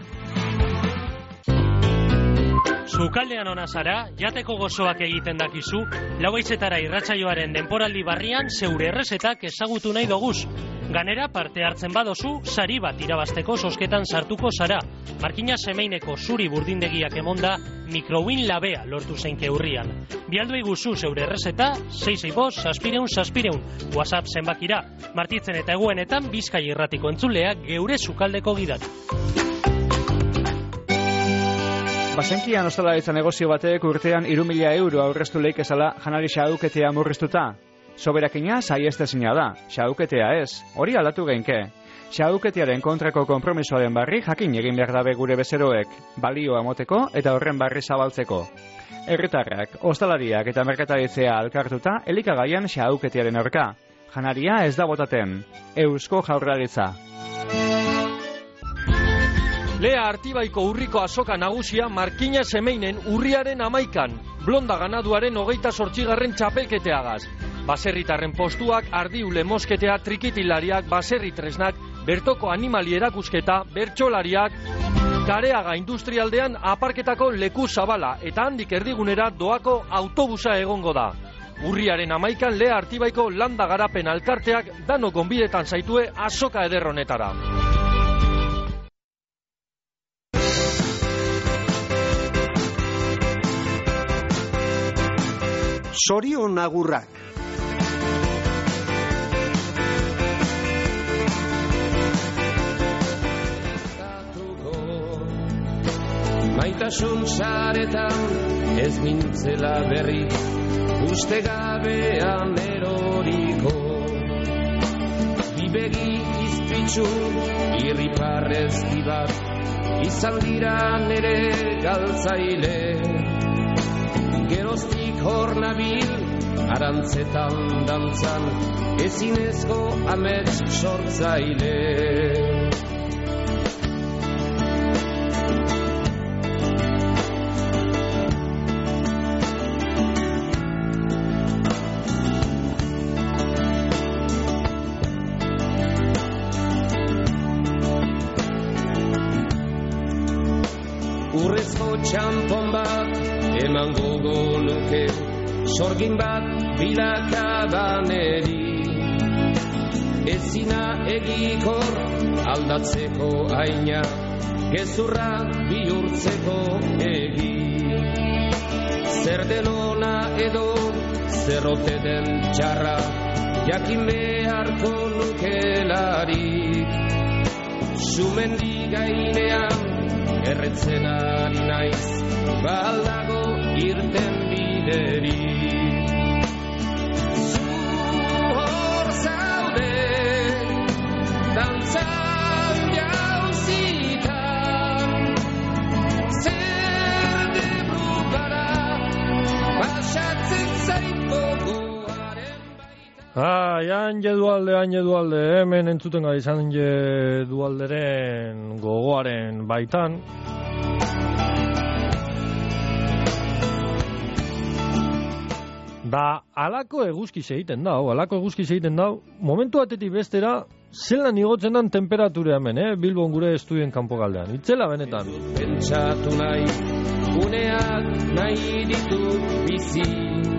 Sukaldean ona zara, jateko gozoak egiten dakizu, 4:00 irratsaioaren denporaldi barrian zeure errezetak ezagutu nahi doguz. Ganera parte hartzen badozu, sari bat irabazteko sosketan sartuko zara. Markina semeineko zuri burdindegiak emonda Microwin labea lortu zeinke urrian. Bialdu iguzu zeure errezeta 665-600-600 WhatsApp zenbakira. Martitzen eta eguenetan Bizkai Irratiko entzuleak geure sukaldeko gidak. Basenkian ostalaritza negozio batek urtean 3.000 euro aurreztu leik ezala janari xauketea murriztuta. Soberakina saiestezina da, xauketea ez, hori aldatu geinke. Xauketearen kontrako konpromisoaren barri jakin egin behar dabe gure bezeroek, balioa moteko eta horren barri zabaltzeko. Herritarrak, ostalariak eta merkataritzea alkartuta elikagaian xauketearen aurka. Janaria ez da botaten. Eusko Jaurlaritza. Lea Artibaiko urriko azoka nagusia Markina Semeinen urriaren 11an, Blonda ganaduaren 28. txapelketeagaz. Baserritarren postuak, ardiule mosketea, trikitilariak, baserri tresnak, bertoko animali erakusketa, bertsolariak, Kareaga industrialdean aparketako leku zabala eta handik erdigunera doako autobusa egongo da. Urriaren 11an Lea Artibaiko landa garapen alkarteak dano gonbidetan zaitue azoka ederronetara. Sorion agurrak. Maitasun saretan ez mintzela berri, uste gabean eroriko. Bibegi izpitzu irriparrezti bat, izan dira nere galtzaile. Geroztik hor nabil, arantzetan dantzan, ezinezko amets sortzaile. Urrezko txampon bat eman gogo nuke, sorgin bat bilakabaneri. Ezina egikor aldatzeko aina, gezurra bihurtzeko egi. Zer denona edo zerrote den txarra, jakin beharko nukelarik. Sumendi gainean erretzen ari naiz, baldago irten bideri. Zu hor zaude, dantzan jauzitan, zer debru gara, pasatzen zaiko goaren baita. Han jedualde, hemen entzuten gara izan jedualderen gogoaren baitan. Da, alako eguzkiz egiten dau, momentu batetik bestera, zelan igotzen dan temperatura hemen, Bilbon gure estudien kanpo galdean. Itzela benetan. Pentsatu nahi, uneak nahi ditut bizi.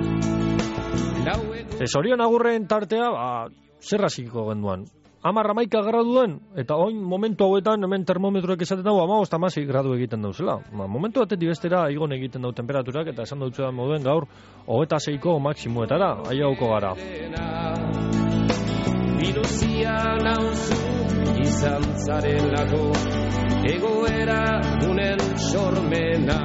Sorion agurren tartea, zer hasiko genduan. 11 graduen, eta oin momentu hauetan hemen termometroek esaten dago 15-16 gradu egiten dauzela. Momentu batetik bestera igon egiten dau temperaturak, eta esan dutzu da moduen gaur 26ko maksimuetara, aiauko gara. Biluzia nauzu izan zaren lako, egoera gunen sormena.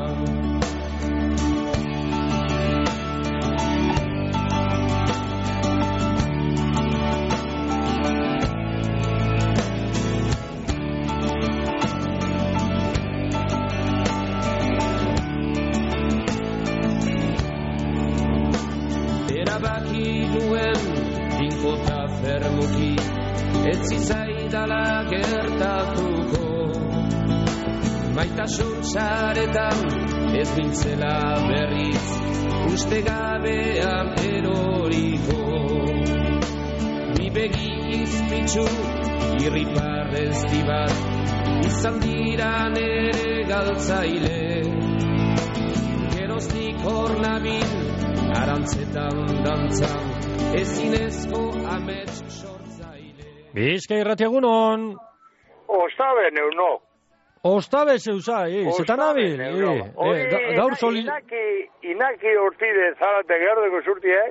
Fermuki, ez zizaidala gertatuko. Maitasun saretan ez bintzela berriz, uste gabean eroriko. Mi begi izpitzu, irriparrezti bat, izan dira nere galtzaile. Geroztik hor nabil, arantzetan dantzan, ezinezko amets sortzaile. Bizkai Irratia egunon. Ostabe, neuno. Ostabe zeuza, zetan abil. Gaur soli... Inaki Ortide zarate gerdeko zurtiek?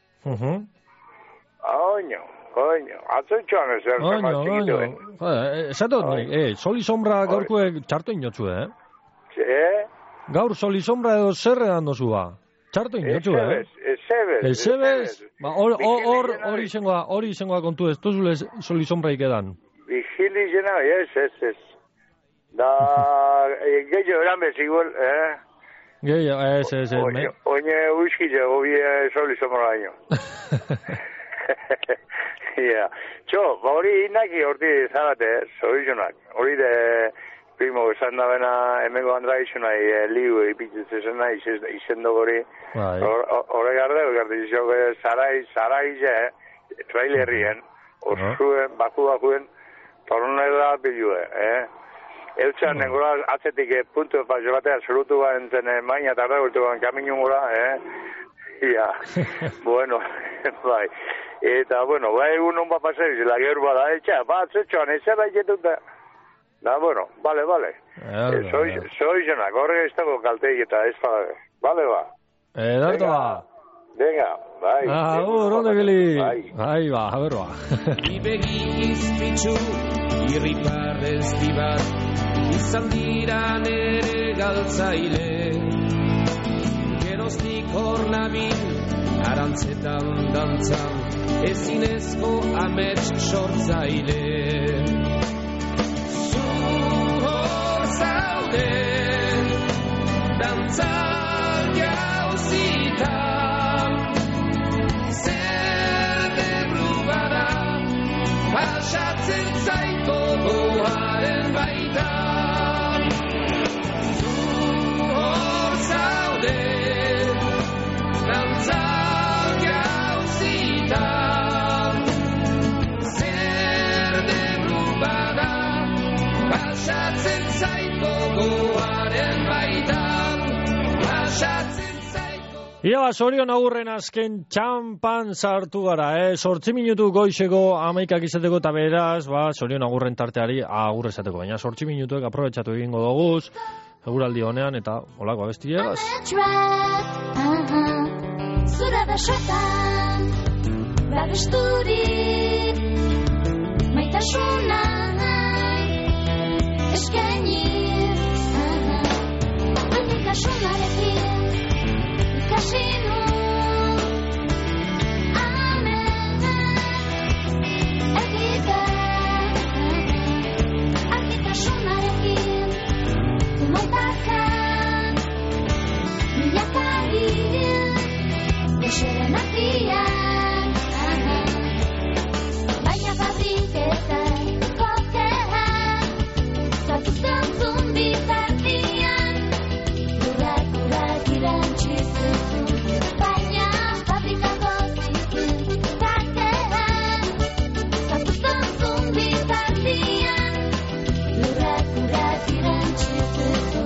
Oño, atzentxoan ezer zemaz txikituen. Zatot, soli sombra gaurkoek txarto inotzu, Gaur soli sombra edo zerrean dozua. Txarto inotzu, Ezebez. Hori izangoa kontu ez, tozule soli sombraik edan. Vigili jena, ez. Da, gehiago eran beziguel, Gehiago, ez. Oine uizkile, obie soli sombra baino. Hori inaki horti zarate, zoizunak. Hori de primo esan da bena emengo andra izunai liu ipitzutzen nahi izendo gori. Hore garde izok zaraize, trailerrien, osuen, bakuen, tornera bilue, Eltsan nengora atzetik puntu pasio batean zerutu enten maina tarda gultu kaminu gora, bueno, bai. Eta, bueno, bai egun hon bat paseriz, lager bada, atzetxoan, ez zera iketuta. Da, bueno, vale. Soizenak, horrega ez dago kalteik eta ez fagabe. Vale, ba. Edarto ba. Venga, bai. Onde gili. Bai, ba, haber ba. Ibegi izpitzu, irriparrez dibat, izan dira nere galtzaile. Geroztik hor nabil, arantzetan dantzan, ezinezko amets sortzaile. Zu hor zaude, dantzak jauzitan, zer debru bada, pasatzen zaiko goaren baitan. Zu hor zaude, dantzak jauzitan, zer debru bada, pasatzen zaiko goaren baitan, pasatzen zaiko... Ia, Sorion agurren azken txampan sartu gara, 8 minutu goizeko 11 izateko eta beraz, Sorion agurren tarteari agur esateko, baina 8 minutuek aprobetxatu egingo doguz, eguraldi honean eta olako abestiegaz. Zura da xotan, babesturik, maitasuna, eskaini, anikasunarekin, ikasi nun, amen, egiten, anikasunarekin, tumaitakan, milakarin, Bexeren afian, baina fabriketan, kokean, zatutan zumbitartian, Urak irantxizuzun, baina fabrikako zizun, kakean, zatutan zumbitartian, Urak irantxizuzun.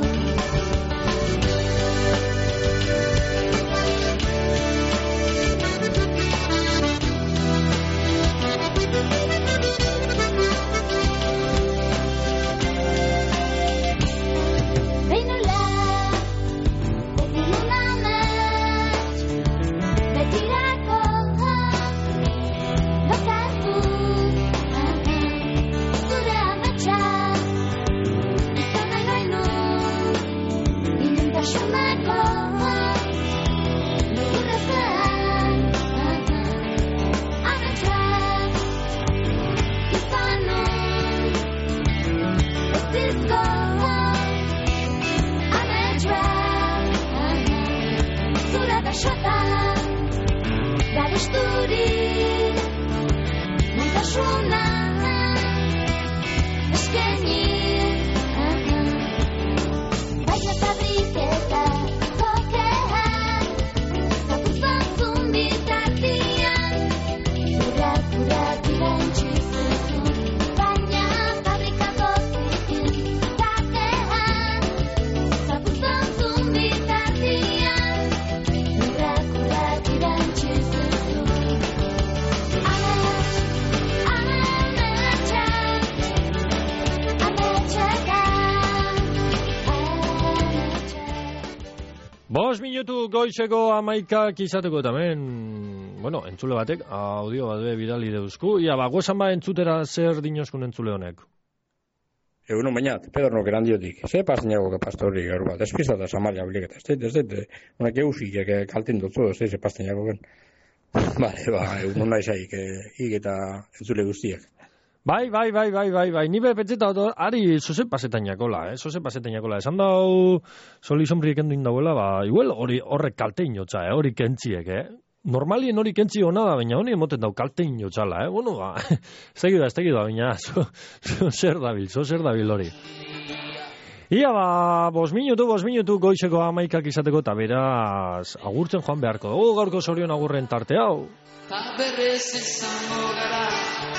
5 minutu goizeko 11 izateko tamen, bueno, entzule batek, audio bat bidali deuzku, ia, guesan entzutera zer dinoskun entzule honek. Egunon bainat, Pedro Grandiotik. Ze pastenago que pastori gaur bat. Despista da Samaria obligeta. Ez una que usi que kalten dotzo, ze pastenago gen. Vale, egunon naizai que eta entzule guztiak. Bai, ni bepetzeta ari zoze pasetainakola, zoze pasetainakola. Esan dau soli sombrik enduin dauela, igual horrek kalte inotza, hori kentziek, Normalien hori kentzi hona da, baina honi emoten dau kalte inotzala, Bueno, ez tegi da, baina zer dabil hori. Ia, 5 minutu goizeko 11 izateko, eta beraz, agurtzen joan beharko. Gaurko Sorion agurren tarte hau. Ta berrez izango gara,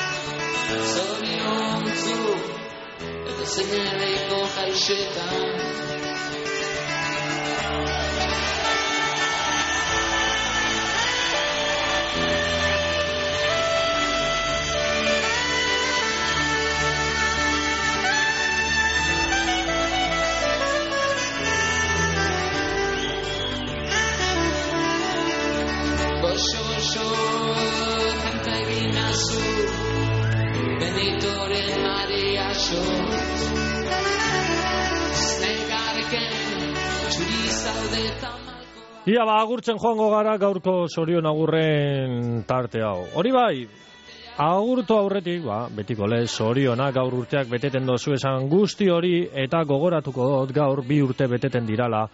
zoriontzu, eta zeinereiko jaixetan. Goxo, kanta eginazu, Benitoren Maria Xot, Znegareken, txuri zaudetan malko. Ia, agurtzen joango gara gaurko Sorion agurren tarte hau. Hori bai, agurtu aurretik, betiko lez, Sorionak gaur urteak beteten dozu esan guzti hori, eta gogoratuko dut gaur 2 urte beteten dirala,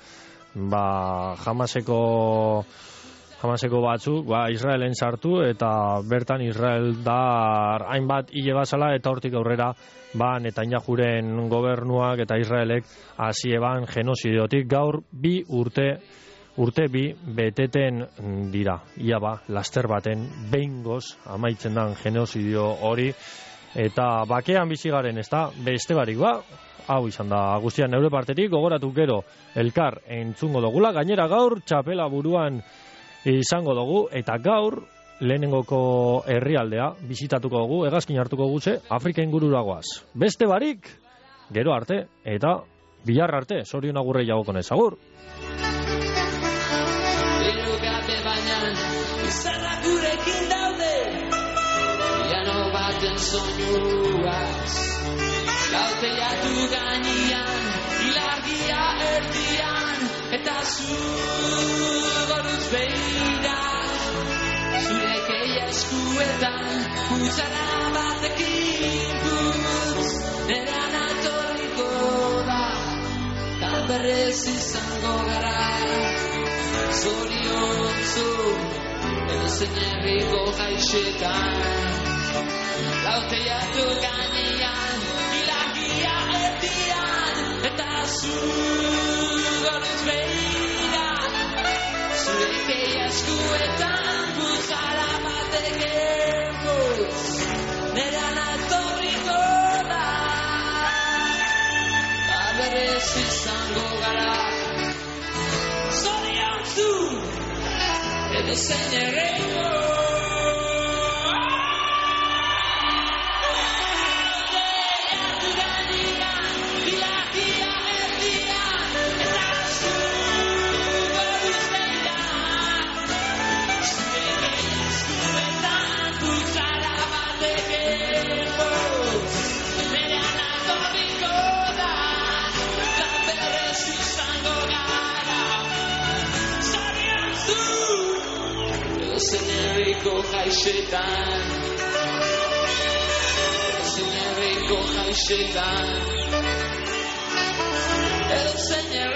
Hamaseko batzuk, Israelen sartu, eta bertan Israel da hainbat hile bazala, eta hortik aurrera, Netanyahuren gobernuak eta Israelek hasi eban genozidiotik gaur 2 urte 2 beteten dira. Ia laster baten behingoz amaitzen dan genozidio hori, eta bakean bizigaren, ez da, beste barik hau izan da guztian neure partetik, gogoratu gero elkar entzungo dugula, gainera gaur txapela buruan izango dugu, eta gaur lehenengoko herrialdea bizitatuko dugu, hegazkin hartuko guze, Afrika ingururagoaz. Beste barik, gero arte, eta bihar arte, Sorion agurrei jagokonez, agur! Erogabe baina, izarrak gurekin daude, piano baten soinuaz, lauteiatu gainean, ilargia erdian, eta zu goruz beira, zure keia eskuetan, kutsara batekin putz, neran atorriko da, ta berrez izango gara, zoriontzu, edo zein herriko jaixetan, lauteiatu gainean, ilargia erdian, eta zu goruz beira, zure keia eskuetan, kutsara batekin putz, neran atorriko da, ta berrez izango gara, zoriontzu, edo zein herriko. Zenerriko jaixetan, zenerriko jaixetan, edo zenerriko